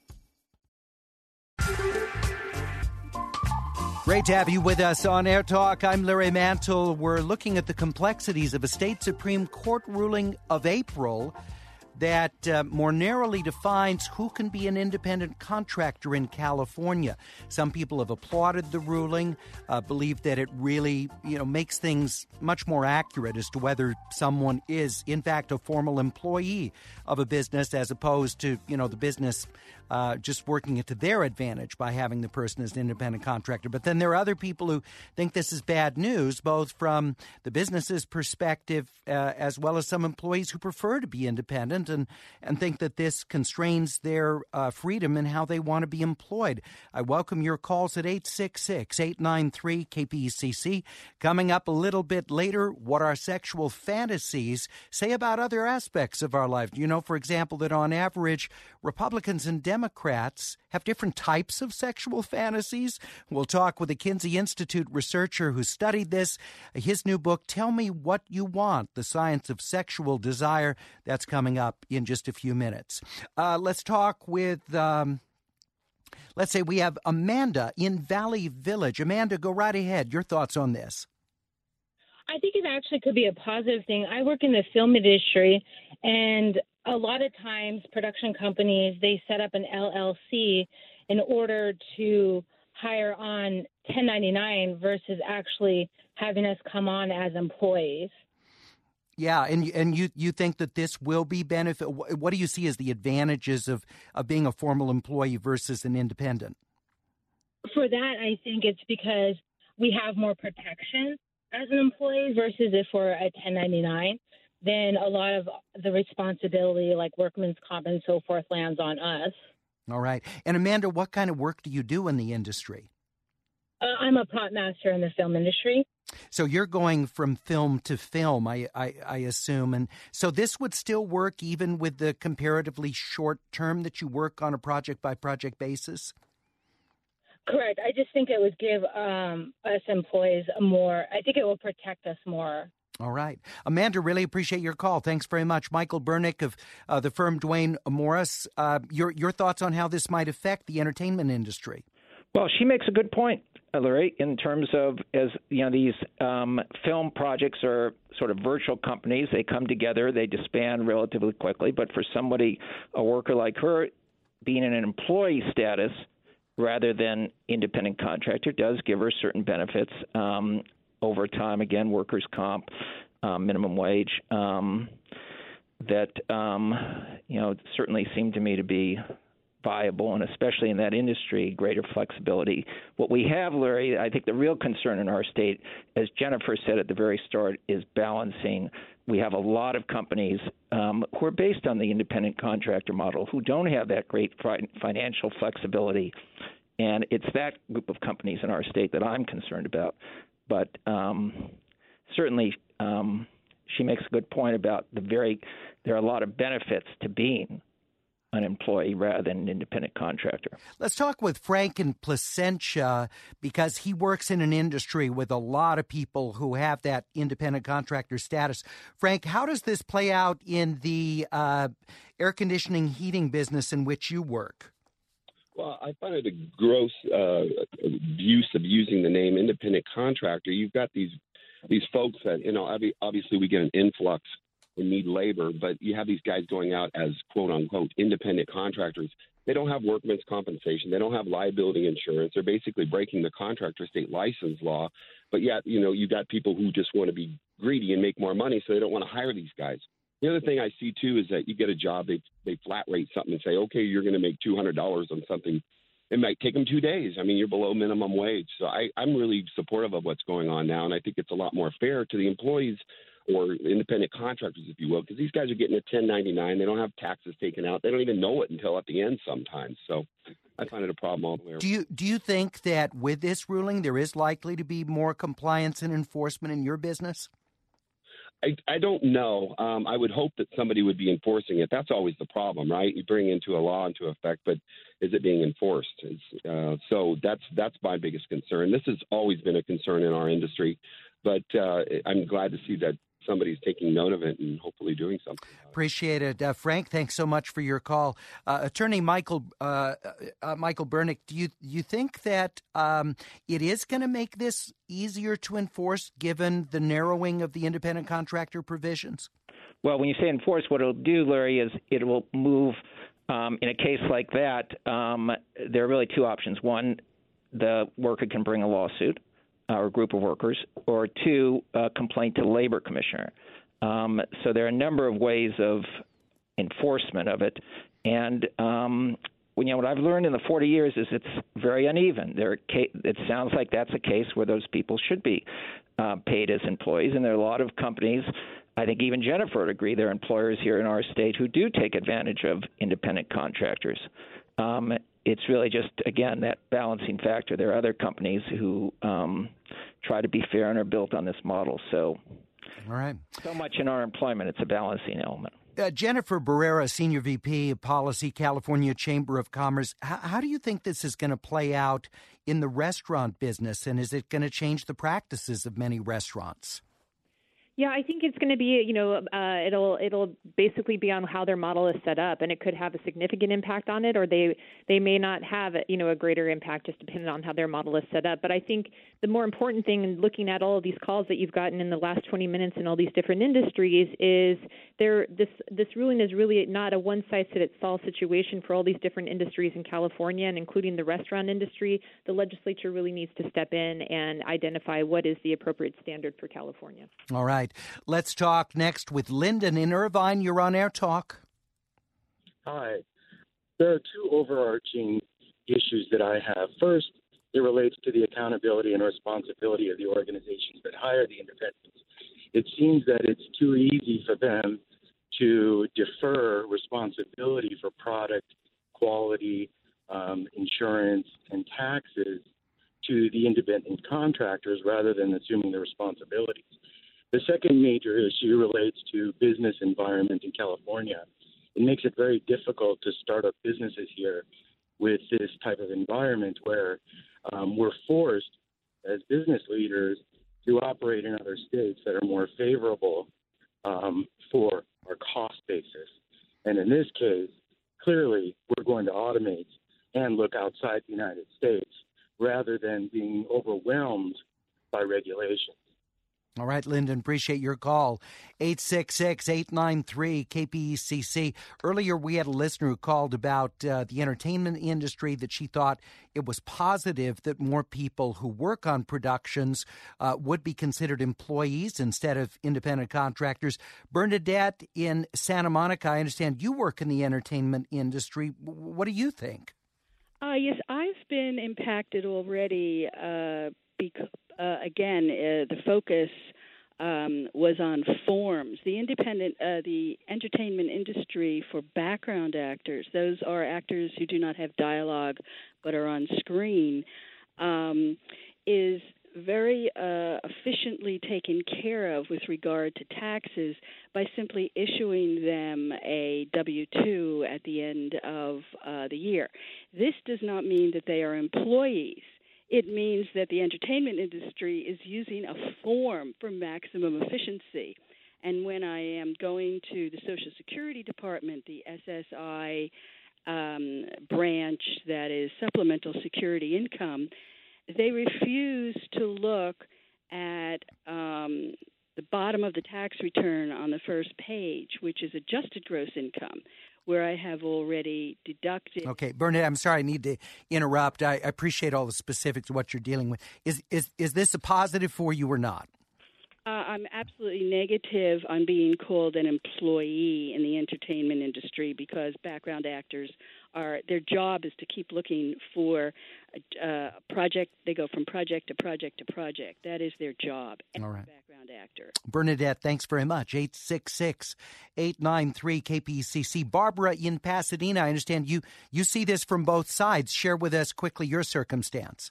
Speaker 1: Great to have you with us on Air Talk. I'm Larry Mantle. We're looking at the complexities of a state Supreme Court ruling of April that uh, more narrowly defines who can be an independent contractor in California. Some people have applauded the ruling, uh, believe that it really, you know, makes things much more accurate as to whether someone is, in fact, a formal employee of a business as opposed to, you know, the business uh, just working it to their advantage by having the person as an independent contractor. But then there are other people who think this is bad news, both from the business's perspective uh, as well as some employees who prefer to be independent and, and think that this constrains their uh, freedom in how they want to be employed. I welcome your calls at eight six six, eight nine three, K P E C C. Coming up a little bit later, what our sexual fantasies say about other aspects of our life. You know, for example, that on average, Republicans and Democrats have different types of sexual fantasies. We'll talk with a Kinsey Institute researcher who studied this. His new book, Tell Me What You Want, The Science of Sexual Desire, that's coming up in just a few minutes. Uh, let's talk with, um, let's say we have Amanda in Valley Village. Amanda, go right ahead. Your thoughts on this?
Speaker 15: I think it actually could be a positive thing. I work in the film industry, and a lot of times production companies, they set up an L L C in order to hire on ten ninety-nine versus actually having us come on as employees.
Speaker 1: Yeah, and and you, you think that this will be benefit. What do you see as the advantages of, of being a formal employee versus an independent?
Speaker 15: For that, I think it's because we have more protection as an employee versus if we're a ten ninety-nine. Then a lot of the responsibility, like workman's comp and so forth, lands on us.
Speaker 1: All right. And Amanda, what kind of work do you do in the industry?
Speaker 15: Uh, I'm a prop master in the film industry.
Speaker 1: So you're going from film to film, I, I, I assume. And so this would still work even with the comparatively short term that you work on a project-by-project basis?
Speaker 15: Correct. I just think it would give um, us employees more, I think it will protect us more.
Speaker 1: All right. Amanda, really appreciate your call. Thanks very much. Michael Bernick of uh, the firm Duane Morris, uh, your your thoughts on how this might affect the entertainment industry?
Speaker 12: Well, she makes a good point, Larry, in terms of, as you know, these um, film projects are sort of virtual companies. They come together, they disband relatively quickly. But for somebody, a worker like her, being in an employee status rather than independent contractor does give her certain benefits. Um, over time, again, workers' comp, uh, minimum wage, um, that, um, you know, certainly seem to me to be viable, and especially in that industry, greater flexibility. What we have, Larry, I think the real concern in our state, as Jennifer said at the very start, is balancing. We have a lot of companies um, who are based on the independent contractor model who don't have that great fi- financial flexibility, and it's that group of companies in our state that I'm concerned about. But um, certainly um, she makes a good point about the very – there are a lot of benefits to being an employee rather than an independent contractor.
Speaker 1: Let's talk with Frank in Placentia because he works in an industry with a lot of people who have that independent contractor status. Frank, how does this play out in the uh, air conditioning heating business in which you work?
Speaker 16: Well, I find it a gross uh, abuse of using the name independent contractor. You've got these these folks that, you know, obviously we get an influx and need labor, but you have these guys going out as quote unquote independent contractors. They don't have workman's compensation. They don't have liability insurance. They're basically breaking the contractor state license law. But yet, you know, you got people who just want to be greedy and make more money, so they don't want to hire these guys. The other thing I see, too, is that you get a job, they, they flat rate something and say, okay, you're going to make two hundred dollars on something. It might take them two days. I mean, you're below minimum wage. So I, I'm really supportive of what's going on now, and I think it's a lot more fair to the employees or independent contractors, if you will, because these guys are getting a ten ninety-nine. They don't have taxes taken out. They don't even know it until at the end sometimes. So I find it a problem all the way around.
Speaker 1: Do you, do you think that with this ruling there is likely to be more compliance and enforcement in your business?
Speaker 16: I, I don't know. Um, I would hope that somebody would be enforcing it. That's always the problem, right? You bring into a law into effect, but is it being enforced? It's, uh, so that's that's my biggest concern. This has always been a concern in our industry, but uh, I'm glad to see that somebody's taking note of it and hopefully doing something.
Speaker 1: Appreciate it. Uh, Frank, thanks so much for your call. Uh, Attorney Michael uh, uh, Michael Bernick, do you you think that um, it is going to make this easier to enforce given the narrowing of the independent contractor provisions?
Speaker 12: Well, when you say enforce, what it'll do, Larry, is it will move, um, in a case like that, um, there are really two options. One, the worker can bring a lawsuit, or a group of workers, or two, a complaint to the labor commissioner. Um, so there are a number of ways of enforcement of it. And um, you know, what I've learned in the forty years is it's very uneven. There, are ca- it sounds like that's a case where those people should be uh, paid as employees. And there are a lot of companies, I think even Jennifer would agree, there are employers here in our state who do take advantage of independent contractors. Um, It's really just, again, that balancing factor. There are other companies who um, try to be fair and are built on this model. So,
Speaker 1: all right.
Speaker 12: So much in our employment, it's a balancing element.
Speaker 1: Uh, Jennifer Barrera, Senior V P of Policy, California Chamber of Commerce. H- how do you think this is going to play out in the restaurant business, and is it going to change the practices of many restaurants?
Speaker 6: Yeah, I think it's going to be, you know, uh, it'll it'll basically be on how their model is set up, and it could have a significant impact on it, or they they may not have, you know, a greater impact, just depending on how their model is set up. But I think the more important thing in looking at all of these calls that you've gotten in the last twenty minutes in all these different industries is there this this ruling is really not a one-size-fits-all situation for all these different industries in California, and including the restaurant industry. The legislature really needs to step in and identify what is the appropriate standard for California.
Speaker 1: All right. Let's talk next with Lyndon in Irvine. You're on Air Talk.
Speaker 17: Hi. There are two overarching issues that I have. First, it relates to the accountability and responsibility of the organizations that hire the independents. It seems that it's too easy for them to defer responsibility for product quality, um, insurance, and taxes to the independent contractors rather than assuming the responsibilities. The second major issue relates to business environment in California. It makes it very difficult to start up businesses here with this type of environment where um, we're forced as business leaders to operate in other states that are more favorable um, for our cost basis. And in this case, clearly we're going to automate and look outside the United States rather than being overwhelmed by regulations.
Speaker 1: All right, Lyndon, appreciate your call. eight six six, eight nine three, K P E C C. Earlier, we had a listener who called about uh, the entertainment industry, that she thought it was positive that more people who work on productions uh, would be considered employees instead of independent contractors. Bernadette in Santa Monica, I understand you work in the entertainment industry. What do you think?
Speaker 18: Uh, yes, I've been impacted already uh, because, uh, again, uh, the focus um, was on forms. The independent, uh, the entertainment industry for background actors, those are actors who do not have dialogue but are on screen, um, is very uh, efficiently taken care of with regard to taxes by simply issuing them a W two at the end of uh, the year. This does not mean that they are employees. It means that the entertainment industry is using a form for maximum efficiency. And when I am going to the Social Security Department, the S S I um, branch that is supplemental security income, they refuse to look at um, the bottom of the tax return on the first page, which is adjusted gross income, where I have already deducted.
Speaker 1: Okay, Bernadette, I'm sorry, I need to interrupt. I, I appreciate all the specifics of what you're dealing with. Is is is this a positive for you or not?
Speaker 18: Uh, I'm absolutely negative on being called an employee in the entertainment industry because background actors are, their job is to keep looking for a, a project. They go from project to project to project. That is their job.
Speaker 1: All right.
Speaker 18: Background actor.
Speaker 1: Bernadette, thanks very much. eight six six, eight nine three, K P C C. Barbara in Pasadena, I understand you, you see this from both sides. Share with us quickly your circumstance.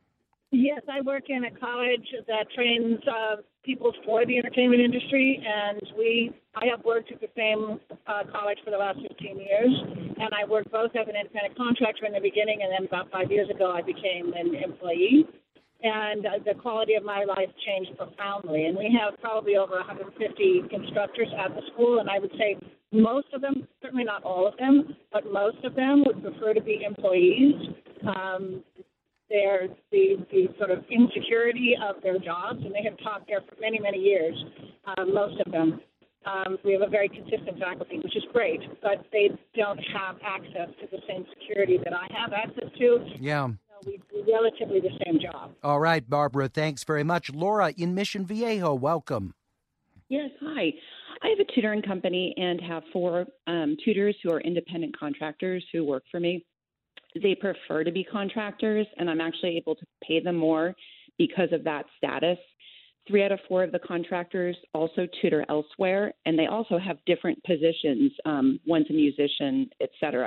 Speaker 19: Yes, I work in a college that trains uh, people for the entertainment industry, and we I have worked at the same uh, college for the last fifteen years, and I worked both as an independent contractor in the beginning, and then about five years ago I became an employee, and uh, the quality of my life changed profoundly. And we have probably over one hundred fifty instructors at the school, and I would say most of them, certainly not all of them, but most of them would prefer to be employees. Um, Their the, the sort of insecurity of their jobs, and they have taught there for many, many years, uh, most of them. Um, we have a very consistent faculty, which is great, but they don't have access to the same security that I have access to.
Speaker 1: Yeah.
Speaker 19: So we do relatively the same job.
Speaker 1: All right, Barbara, thanks very much. Laura in Mission Viejo, welcome.
Speaker 20: Yes, hi. I have a tutoring company and have four um, tutors who are independent contractors who work for me. They prefer to be contractors, and I'm actually able to pay them more because of that status. Three out of four of the contractors also tutor elsewhere, and they also have different positions. Um, one's a musician, et cetera.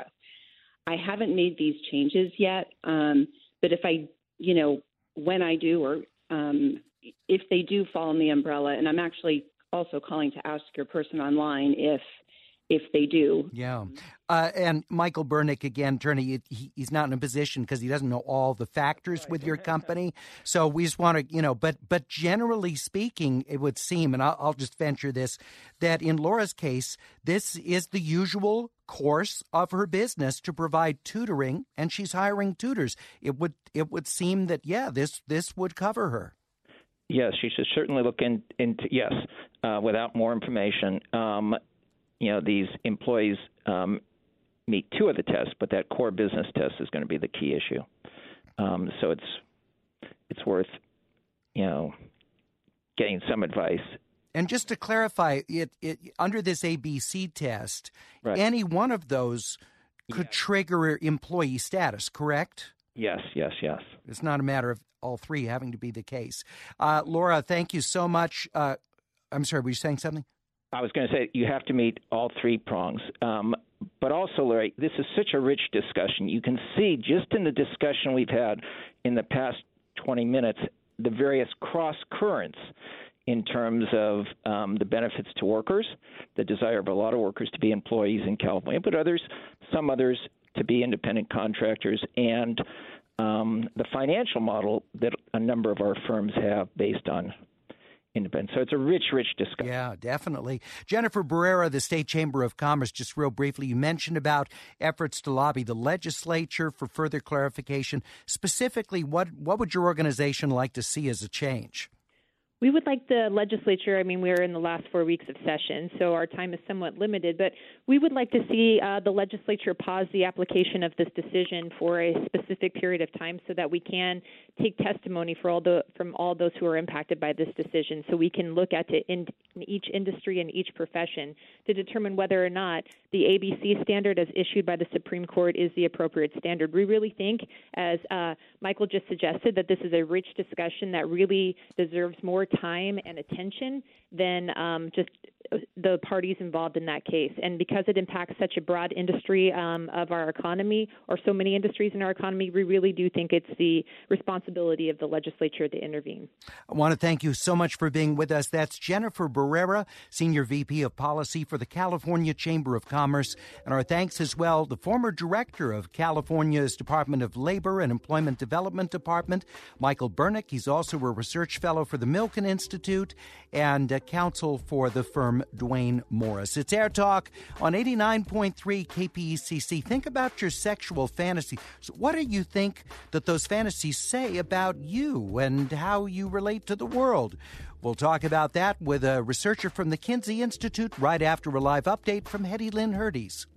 Speaker 20: I haven't made these changes yet, um, but if I, you know, when I do, or um, if they do fall in the umbrella, and I'm actually also calling to ask your person online if if they do.
Speaker 1: Yeah. Uh, and Michael Bernick, again, attorney, he, he's not in a position because he doesn't know all the factors with your company. So we just want to, you know, but but generally speaking, it would seem, and I'll, I'll just venture this, that in Laura's case, this is the usual course of her business to provide tutoring, and she's hiring tutors. It would it would seem that, yeah, this this would cover her.
Speaker 12: Yes, she should certainly look in, into, yes, uh, without more information. Um You know, these employees um, meet two of the tests, but that core business test is going to be the key issue. Um, so it's it's worth, you know, getting some advice.
Speaker 1: And just to clarify, it, it under this A B C test, right, any one of those could yeah. trigger employee status, correct?
Speaker 12: Yes, yes, yes.
Speaker 1: It's not a matter of all three having to be the case. Uh, Laura, thank you so much. Uh, I'm sorry, were you saying something?
Speaker 12: I was going to say you have to meet all three prongs. Um, but also, Larry, this is such a rich discussion. You can see just in the discussion we've had in the past twenty minutes, the various cross currents in terms of um, the benefits to workers, the desire of a lot of workers to be employees in California, but others, some others to be independent contractors, and um, the financial model that a number of our firms have based on independent. So it's a rich, rich discussion.
Speaker 1: Yeah, definitely. Jennifer Barrera, the State Chamber of Commerce, just real briefly, you mentioned about efforts to lobby the legislature for further clarification. Specifically, what, what would your organization like to see as a change?
Speaker 21: We would like the legislature, I mean, we're in the last four weeks of session, so our time is somewhat limited, but we would like to see uh, the legislature pause the application of this decision for a specific period of time so that we can take testimony for all the, from all those who are impacted by this decision, so we can look at it in, in each industry and each profession to determine whether or not the A B C standard as issued by the Supreme Court is the appropriate standard. We really think, as uh, Michael just suggested, that this is a rich discussion that really deserves more time and attention than um, just the parties involved in that case. And because it impacts such a broad industry um, of our economy, or so many industries in our economy, we really do think it's the responsibility of the legislature to intervene.
Speaker 1: I want to thank you so much for being with us. That's Jennifer Barrera, Senior V P of Policy for the California Chamber of Commerce. And our thanks as well, the former director of California's Department of Labor and Employment Development Department, Michael Bernick. He's also a research fellow for the Milken Institute and a counsel for the firm Duane Morris. It's Air Talk on eighty-nine point three K P E C C. Think about your sexual fantasy. So what do you think that those fantasies say about you and how you relate to the world? We'll talk about that with a researcher from the Kinsey Institute right after a live update from Hetty Lynn Herdes.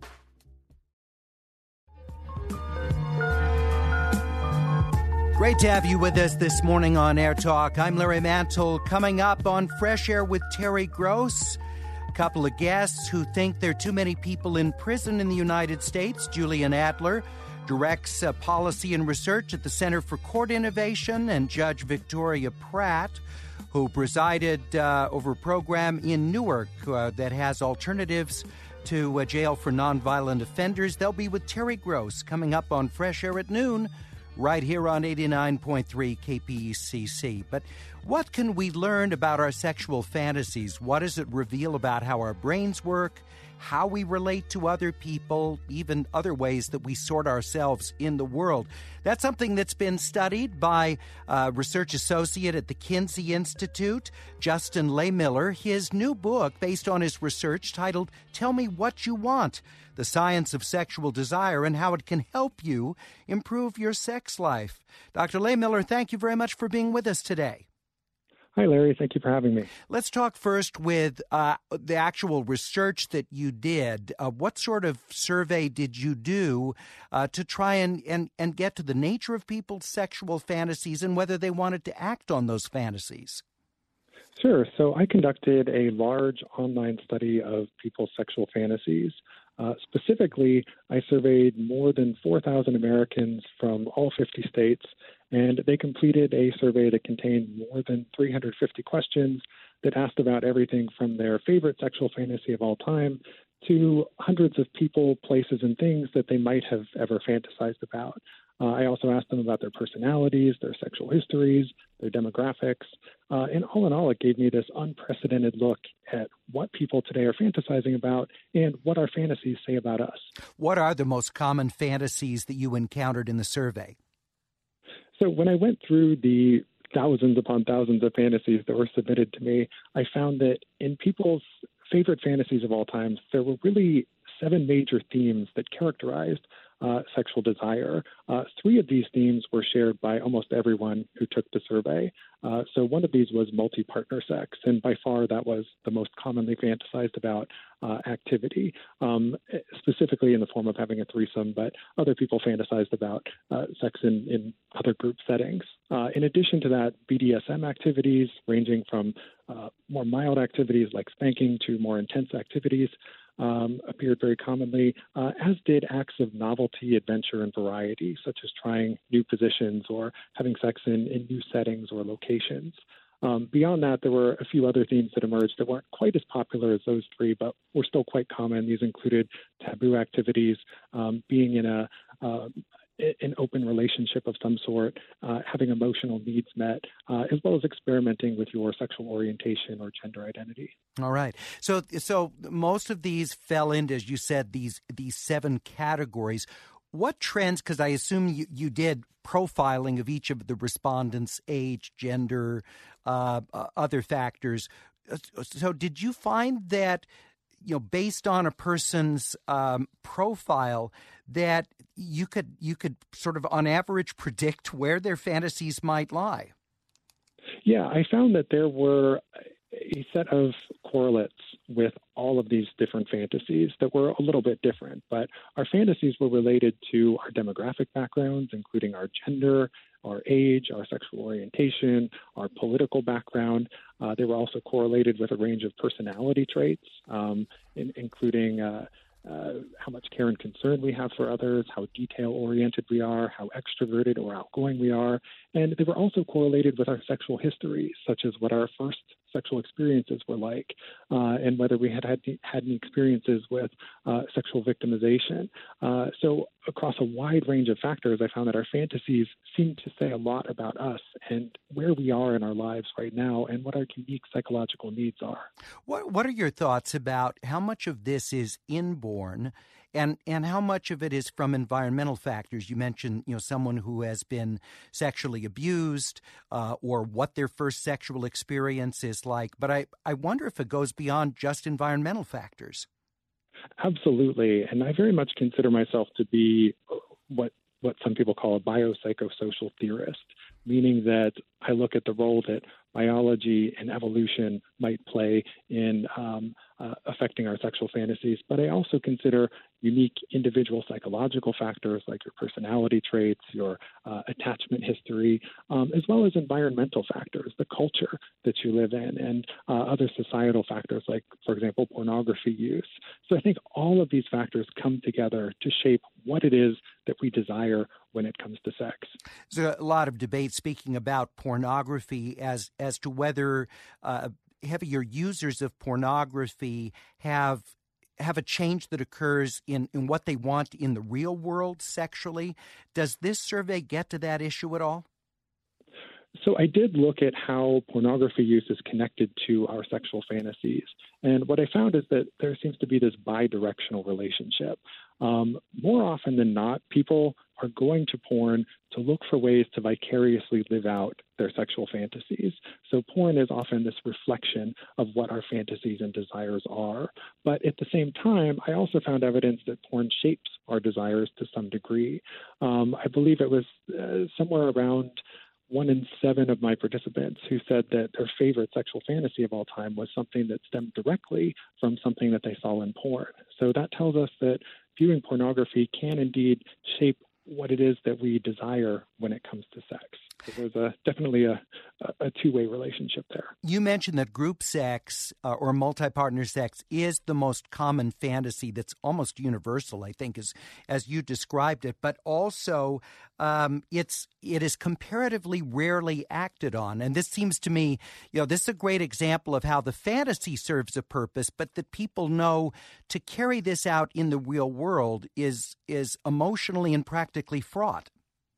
Speaker 1: Great to have you with us this morning on Air Talk. I'm Larry Mantle. Coming up on Fresh Air with Terry Gross, a couple of guests who think there are too many people in prison in the United States. Julian Adler directs uh, policy and research at the Center for Court Innovation, and Judge Victoria Pratt, who presided uh, over a program in Newark uh, that has alternatives to uh, jail for nonviolent offenders. They'll be with Terry Gross coming up on Fresh Air at noon, right here on eighty-nine point three K P E C C. But what can we learn about our sexual fantasies? What does it reveal about how our brains work, how we relate to other people, even other ways that we sort ourselves in the world? That's something that's been studied by a research associate at the Kinsey Institute, Justin Lehmiller. His new book, based on his research, titled Tell Me What You Want, The Science of Sexual Desire and How It Can Help You Improve Your Sex Life. Doctor Lehmiller, thank you very much for being with us today.
Speaker 2: Hi, Larry. Thank you for having me.
Speaker 1: Let's talk first with uh, the actual research that you did. Uh, what sort of survey did you do uh, to try and, and, and get to the nature of people's sexual fantasies and whether they wanted to act on those fantasies?
Speaker 2: Sure. So I conducted a large online study of people's sexual fantasies. Uh, specifically, I surveyed more than four thousand Americans from all fifty states, and they completed a survey that contained more than three hundred fifty questions that asked about everything from their favorite sexual fantasy of all time to hundreds of people, places, and things that they might have ever fantasized about. Uh, I also asked them about their personalities, their sexual histories, their demographics, uh, and all in all, it gave me this unprecedented look at what people today are fantasizing about and what our fantasies say about us.
Speaker 1: What are the most common fantasies that you encountered in the survey?
Speaker 2: So when I went through the thousands upon thousands of fantasies that were submitted to me, I found that in people's favorite fantasies of all times, there were really seven major themes that characterized uh, sexual desire. Uh, three of these themes were shared by almost everyone who took the survey. Uh, so one of these was multi-partner sex, and by far that was the most commonly fantasized about uh, activity, um, specifically in the form of having a threesome, but other people fantasized about uh, sex in, in other group settings. Uh, in addition to that, B D S M activities ranging from uh, more mild activities like spanking to more intense activities Um, appeared very commonly, uh, as did acts of novelty, adventure, and variety, such as trying new positions or having sex in, in new settings or locations. Um, beyond that, there were a few other themes that emerged that weren't quite as popular as those three, but were still quite common. These included taboo activities, um, being in a uh, an open relationship of some sort, uh, having emotional needs met, uh, as well as experimenting with your sexual orientation or gender identity.
Speaker 1: All right. So, so most of these fell into, as you said, these these seven categories. What trends? Because I assume you, you did profiling of each of the respondents' age, gender, uh, uh, other factors. So, did you find that, you know, based on a person's um, profile, that you could you could sort of on average predict where their fantasies might lie?
Speaker 2: Yeah, I found that there were a set of correlates with all of these different fantasies that were a little bit different, but our fantasies were related to our demographic backgrounds, including our gender, our age, our sexual orientation, our political background. Uh, they were also correlated with a range of personality traits, um, in, including uh, uh, how much care and concern we have for others, how detail-oriented we are, how extroverted or outgoing we are. And they were also correlated with our sexual history, such as what our first sexual experiences were like, uh, and whether we had had, had any experiences with uh, sexual victimization. Uh, so across a wide range of factors, I found that our fantasies seem to say a lot about us and where we are in our lives right now and what our unique psychological needs are.
Speaker 1: What, what are your thoughts about how much of this is inborn and, and how much of it is from environmental factors? You mentioned, you know, someone who has been sexually abused uh, or what their first sexual experience is like. But I, I wonder if it goes beyond just environmental factors.
Speaker 2: Absolutely. And I very much consider myself to be what what some people call a biopsychosocial theorist, meaning that I look at the role that biology and evolution might play in um, uh, affecting our sexual fantasies, but I also consider unique individual psychological factors like your personality traits, your uh, attachment history, um, as well as environmental factors, the culture that you live in, and uh, other societal factors like, for example, pornography use. So I think all of these factors come together to shape what it is that we desire when it comes to sex.
Speaker 1: There's a lot of debate speaking about pornography as as to whether uh, heavier users of pornography have have a change that occurs in, in what they want in the real world sexually. Does this survey get to that issue at all?
Speaker 2: So I did look at how pornography use is connected to our sexual fantasies. And what I found is that there seems to be this bi-directional relationship. Um, more often than not, people are going to porn to look for ways to vicariously live out their sexual fantasies. So porn is often this reflection of what our fantasies and desires are. But at the same time, I also found evidence that porn shapes our desires to some degree. Um, I believe it was uh, somewhere around one in seven of my participants who said that their favorite sexual fantasy of all time was something that stemmed directly from something that they saw in porn. So that tells us that viewing pornography can indeed shape what it is that we desire when it comes to sex. So there's a, definitely a, a two-way relationship there.
Speaker 1: You mentioned that group sex uh, or multi-partner sex is the most common fantasy that's almost universal, I think, as, as you described it. But also, um, it's it is comparatively rarely acted on. And this seems to me, you know, this is a great example of how the fantasy serves a purpose, but that people know to carry this out in the real world is is emotionally and practically fraught.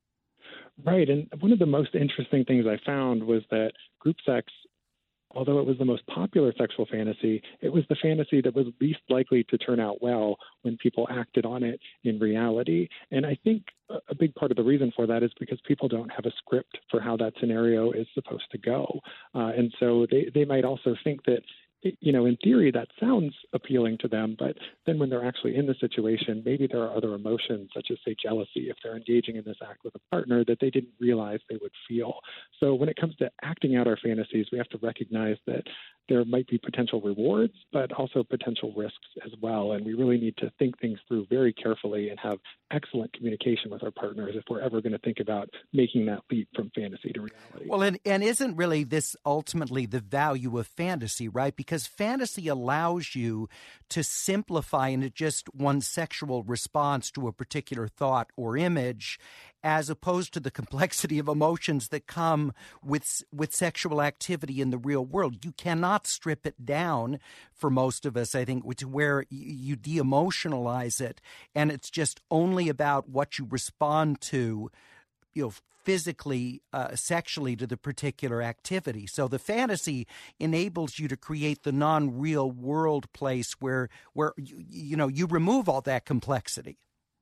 Speaker 2: Right. And one of the most interesting things I found was that group sex, although it was the most popular sexual fantasy, it was the fantasy that was least likely to turn out well when people acted on it in reality. And I think a big part of the reason for that is because people don't have a script for how that scenario is supposed to go. Uh, and so they, they might also think that, you know, in theory, that sounds appealing to them, but then when they're actually in the situation, maybe there are other emotions, such as, say, jealousy, if they're engaging in this act with a partner that they didn't realize they would feel. So when it comes to acting out our fantasies, we have to recognize that there might be potential rewards, but also potential risks as well. And we really need to think things through very carefully and have excellent communication with our partners if we're ever going to think about making that leap from fantasy to reality.
Speaker 1: Well, and, and isn't really this ultimately the value of fantasy, right? Because fantasy allows you to simplify into just one sexual response to a particular thought or image, as opposed to the complexity of emotions that come with with sexual activity in the real world. You cannot strip it down for most of us, I think, to where you de-emotionalize it, and it's just only about what you respond to, you know, physically, uh, sexually to the particular activity. So the fantasy enables you to create the non-real world place where, where you, you know, you remove all that complexity.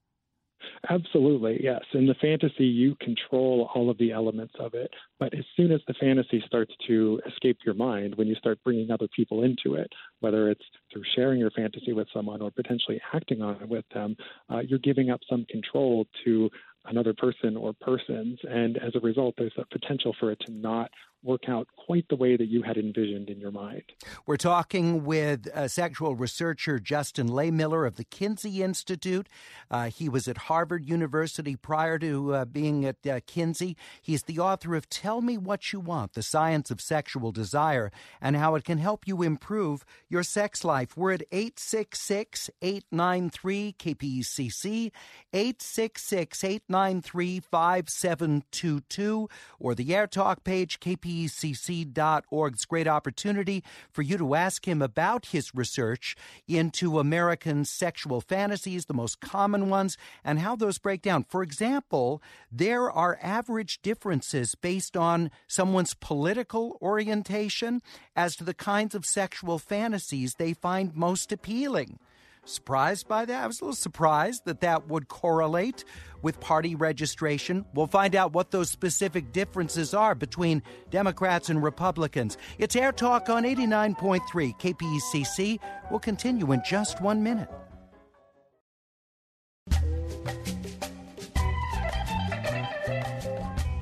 Speaker 2: Absolutely, yes. In the fantasy, you control all of the elements of it. But as soon as the fantasy starts to escape your mind, when you start bringing other people into it, whether it's through sharing your fantasy with someone or potentially acting on it with them, uh, you're giving up some control to another person or persons. And as a result, there's a potential for it to not work out quite the way that you had envisioned in your mind.
Speaker 1: We're talking with uh, sexual researcher Justin Lehmiller of the Kinsey Institute. Uh, he was at Harvard University prior to uh, being at uh, Kinsey. He's the author of Tell Me What You Want, The Science of Sexual Desire, and how it can help you improve your sex life. We're at eight six six, eight nine three, K P E C C, eight six six, eight nine three, five seven two two, or the Air Talk page, K P E C C dot org. It's a great opportunity for you to ask him about his research into American sexual fantasies, the most common ones, and how those break down. For example, there are average differences based on someone's political orientation as to the kinds of sexual fantasies they find most appealing. Surprised by that? I was a little surprised that that would correlate with party registration. We'll find out what those specific differences are between Democrats and Republicans. It's Air Talk on eighty-nine point three K P E C C. We'll continue in just one minute.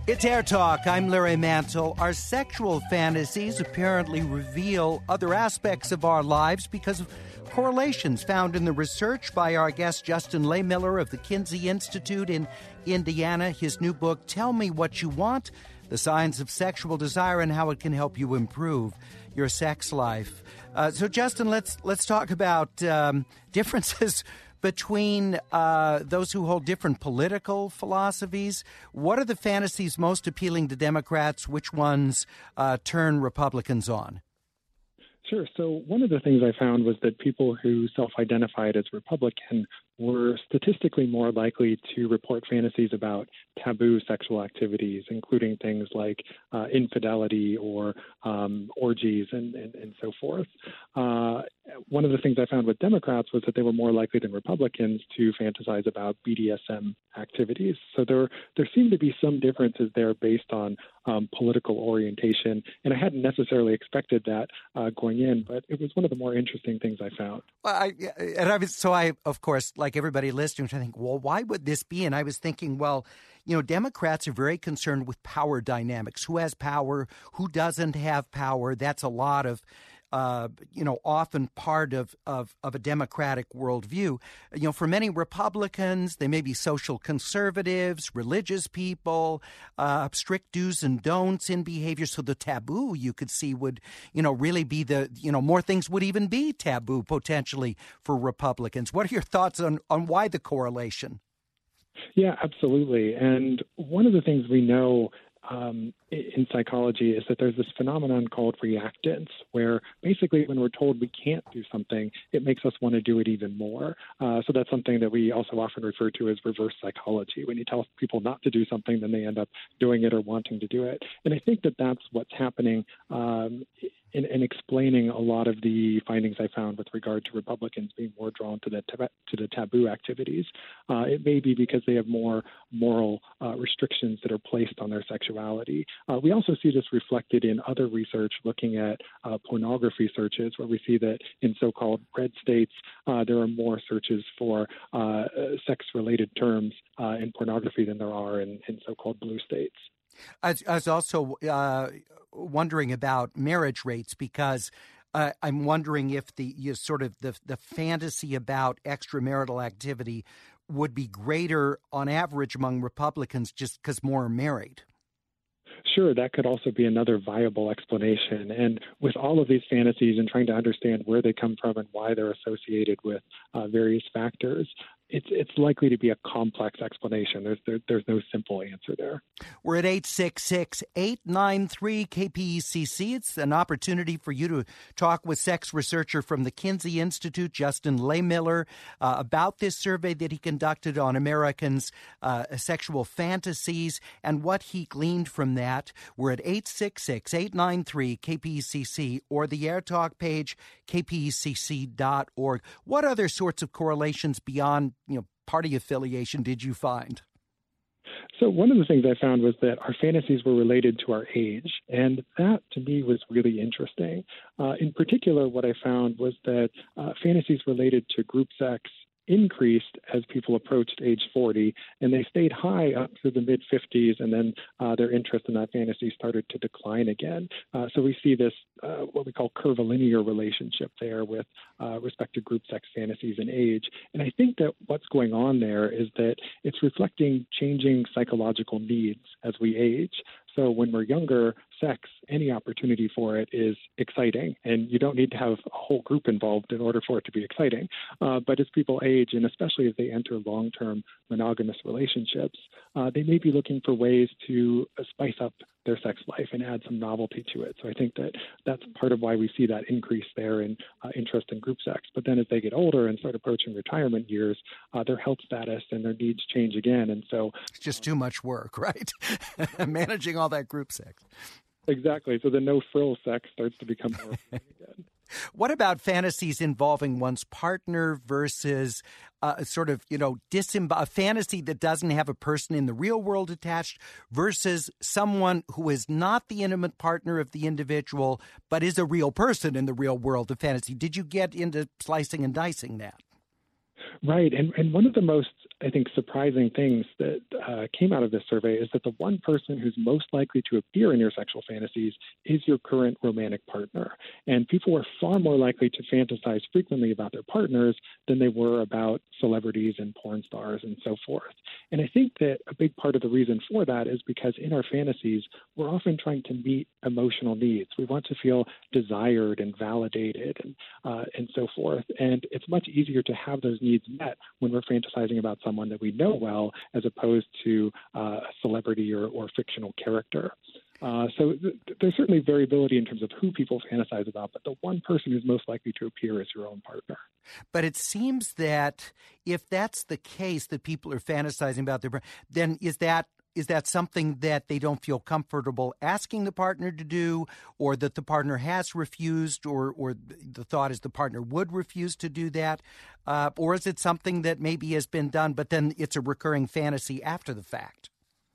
Speaker 1: It's Air Talk. I'm Larry Mantle. Our sexual fantasies apparently reveal other aspects of our lives because of correlations found in the research by our guest Justin Lehmiller of the Kinsey Institute in Indiana. His new book, Tell Me What You Want, The Signs of Sexual Desire and How It Can Help You Improve Your Sex Life. Uh, so, Justin, let's let's talk about um, differences between uh, those who hold different political philosophies. What are the fantasies most appealing to Democrats? Which ones uh, turn Republicans on?
Speaker 2: Sure. So one of the things I found was that people who self-identified as Republican were statistically more likely to report fantasies about taboo sexual activities, including things like uh, infidelity or um, orgies and, and, and so forth. Uh, one of the things I found with Democrats was that they were more likely than Republicans to fantasize about B D S M activities. So there there seemed to be some differences there based on um, political orientation, and I hadn't necessarily expected that uh, going in, but it was one of the more interesting things I found.
Speaker 1: Well, I, and I was, so I, of course, like everybody listening, I think, well, why would this be? And I was thinking, well, you know, Democrats are very concerned with power dynamics. Who has power? Who doesn't have power? That's a lot of, uh, you know, often part of, of, of a Democratic worldview. You know, for many Republicans, they may be social conservatives, religious people, uh, strict do's and don'ts in behavior. So the taboo you could see would, you know, really be the, you know, more things would even be taboo potentially for Republicans. What are your thoughts on, on why the correlation?
Speaker 2: Yeah, absolutely. And one of the things we know um, in psychology is that there's this phenomenon called reactance, where basically when we're told we can't do something, it makes us want to do it even more. Uh, so that's something that we also often refer to as reverse psychology. When you tell people not to do something, then they end up doing it or wanting to do it. And I think that that's what's happening um, in, in explaining a lot of the findings I found with regard to Republicans being more drawn to the tab- to the taboo activities. Uh, it may be because they have more moral uh, restrictions that are placed on their sexuality. Uh, we also see this reflected in other research looking at uh, pornography searches, where we see that in so-called red states, uh, there are more searches for uh, sex-related terms uh, in pornography than there are in, in so-called blue states.
Speaker 1: I, I was also uh, wondering about marriage rates because uh, I'm wondering if the you know, sort of the, the fantasy about extramarital activity would be greater on average among Republicans just because more are married.
Speaker 2: Sure, that could also be another viable explanation. And with all of these fantasies and trying to understand where they come from and why they're associated with uh, various factors, it's it's likely to be a complex explanation. There's there, there's no simple answer there.
Speaker 1: We're at eight six six, eight nine three, K P E C C. It's an opportunity for you to talk with sex researcher from the Kinsey Institute, Justin Lehmiller, uh, about this survey that he conducted on Americans' uh, sexual fantasies and what he gleaned from that. We're at eight six six, eight nine three, K P E C C or the Air Talk page, K P E C C dot org. What other sorts of correlations beyond you know, party affiliation did you find?
Speaker 2: So one of the things I found was that our fantasies were related to our age, and that to me was really interesting. Uh, in particular, what I found was that uh, fantasies related to group sex increased as people approached age forty, and they stayed high up to the mid fifties, and then uh, their interest in that fantasy started to decline again. Uh, so we see this, uh, what we call curvilinear relationship there with uh, respect to group sex fantasies and age. And I think that what's going on there is that it's reflecting changing psychological needs as we age. So when we're younger, sex, any opportunity for it is exciting, and you don't need to have a whole group involved in order for it to be exciting. Uh, but as people age, and especially as they enter long-term monogamous relationships, uh, they may be looking for ways to uh, spice up their sex life and add some novelty to it. So I think that that's part of why we see that increase there in uh, interest in group sex. But then as they get older and start approaching retirement years, uh, their health status and their needs change again. And so
Speaker 1: it's just too much work, right? Managing all that group sex.
Speaker 2: Exactly. So the no-frill sex starts to become more again.
Speaker 1: What about fantasies involving one's partner versus uh, sort of, you know, disemb- a fantasy that doesn't have a person in the real world attached versus someone who is not the intimate partner of the individual but is a real person in the real world of fantasy? Did you get into slicing and dicing that?
Speaker 2: Right. And, and one of the most I think, surprising things that uh, came out of this survey is that the one person who's most likely to appear in your sexual fantasies is your current romantic partner. And people were far more likely to fantasize frequently about their partners than they were about celebrities and porn stars and so forth. And I think that a big part of the reason for that is because in our fantasies, we're often trying to meet emotional needs. We want to feel desired and validated and, uh, and so forth. And it's much easier to have those needs met when we're fantasizing about someone that we know well, as opposed to uh, a celebrity or, or fictional character. Uh, so th- there's certainly variability in terms of who people fantasize about, but the one person who's most likely to appear is your own partner.
Speaker 1: But it seems that if that's the case, that people are fantasizing about their, then is that Is that something that they don't feel comfortable asking the partner to do, or that the partner has refused, or, or the thought is the partner would refuse to do that? Uh, or is it something that maybe has been done, but then it's a recurring fantasy after the fact?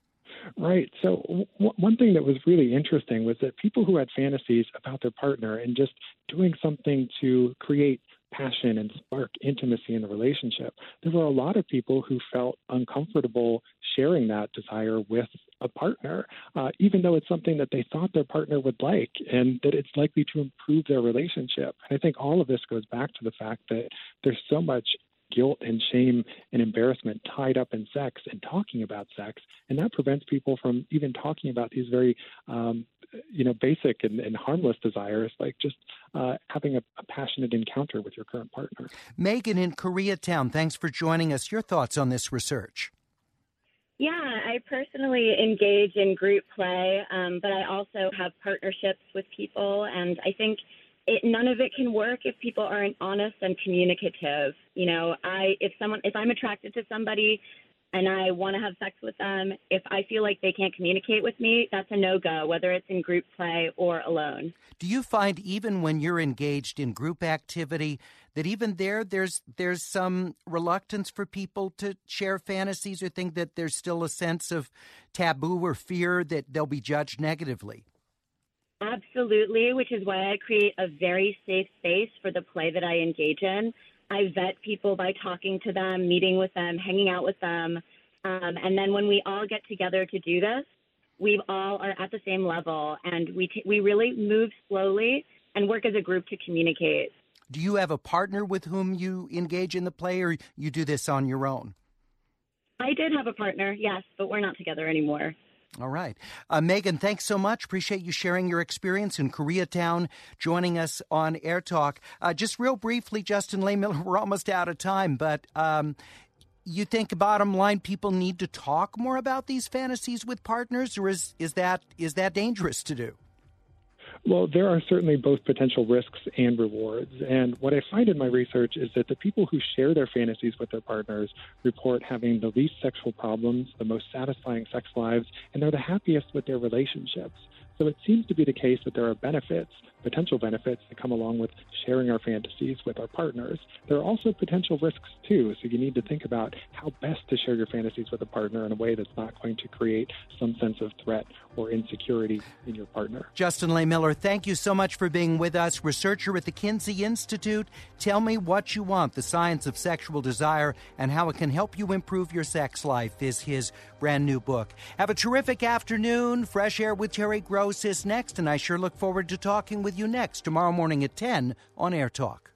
Speaker 2: Right. So w- one thing that was really interesting was that people who had fantasies about their partner and just doing something to create passion and spark intimacy in the relationship, there were a lot of people who felt uncomfortable sharing that desire with a partner, uh, even though it's something that they thought their partner would like and that it's likely to improve their relationship. And I think all of this goes back to the fact that there's so much guilt and shame and embarrassment tied up in sex and talking about sex, and that prevents people from even talking about these very um, you know, basic and, and harmless desires, like just uh, having a, a passionate encounter with your current partner.
Speaker 1: Megan in Koreatown, thanks for joining us. Your thoughts on this research?
Speaker 4: Yeah, I personally engage in group play, um, but I also have partnerships with people, and I think it, none of it can work if people aren't honest and communicative. You know, I if someone if I'm attracted to somebody and I want to have sex with them, if I feel like they can't communicate with me, that's a no-go, whether it's in group play or alone.
Speaker 1: Do you find even when you're engaged in group activity that even there there's there's some reluctance for people to share fantasies, or think that there's still a sense of taboo or fear that they'll be judged negatively?
Speaker 4: Absolutely, which is why I create a very safe space for the play that I engage in. I vet people by talking to them, meeting with them, hanging out with them. Um, and then when we all get together to do this, we all are at the same level, and we t- we really move slowly and work as a group to communicate.
Speaker 1: Do you have a partner with whom you engage in the play, or you do this on your own?
Speaker 4: I did have a partner, yes, but we're not together anymore.
Speaker 1: All right. Uh, Megan, thanks so much. Appreciate you sharing your experience in Koreatown, joining us on Air Talk. Uh, just real briefly, Justin Lehmiller, we're almost out of time, but um, you think, bottom line, people need to talk more about these fantasies with partners, or is, is that is that dangerous to do?
Speaker 2: Well, there are certainly both potential risks and rewards. And what I find in my research is that the people who share their fantasies with their partners report having the least sexual problems, the most satisfying sex lives, and they're the happiest with their relationships. So it seems to be the case that there are benefits, potential benefits that come along with sharing our fantasies with our partners. There are also potential risks, too, so you need to think about how best to share your fantasies with a partner in a way that's not going to create some sense of threat or insecurity in your partner.
Speaker 1: Justin Lehmiller, thank you so much for being with us. Researcher at the Kinsey Institute. Tell Me What You Want, The Science of Sexual Desire and How It Can Help You Improve Your Sex Life is his brand new book. Have a terrific afternoon. Fresh Air with Terry Gross is next, and I sure look forward to talking with you next tomorrow morning at ten on Air Talk.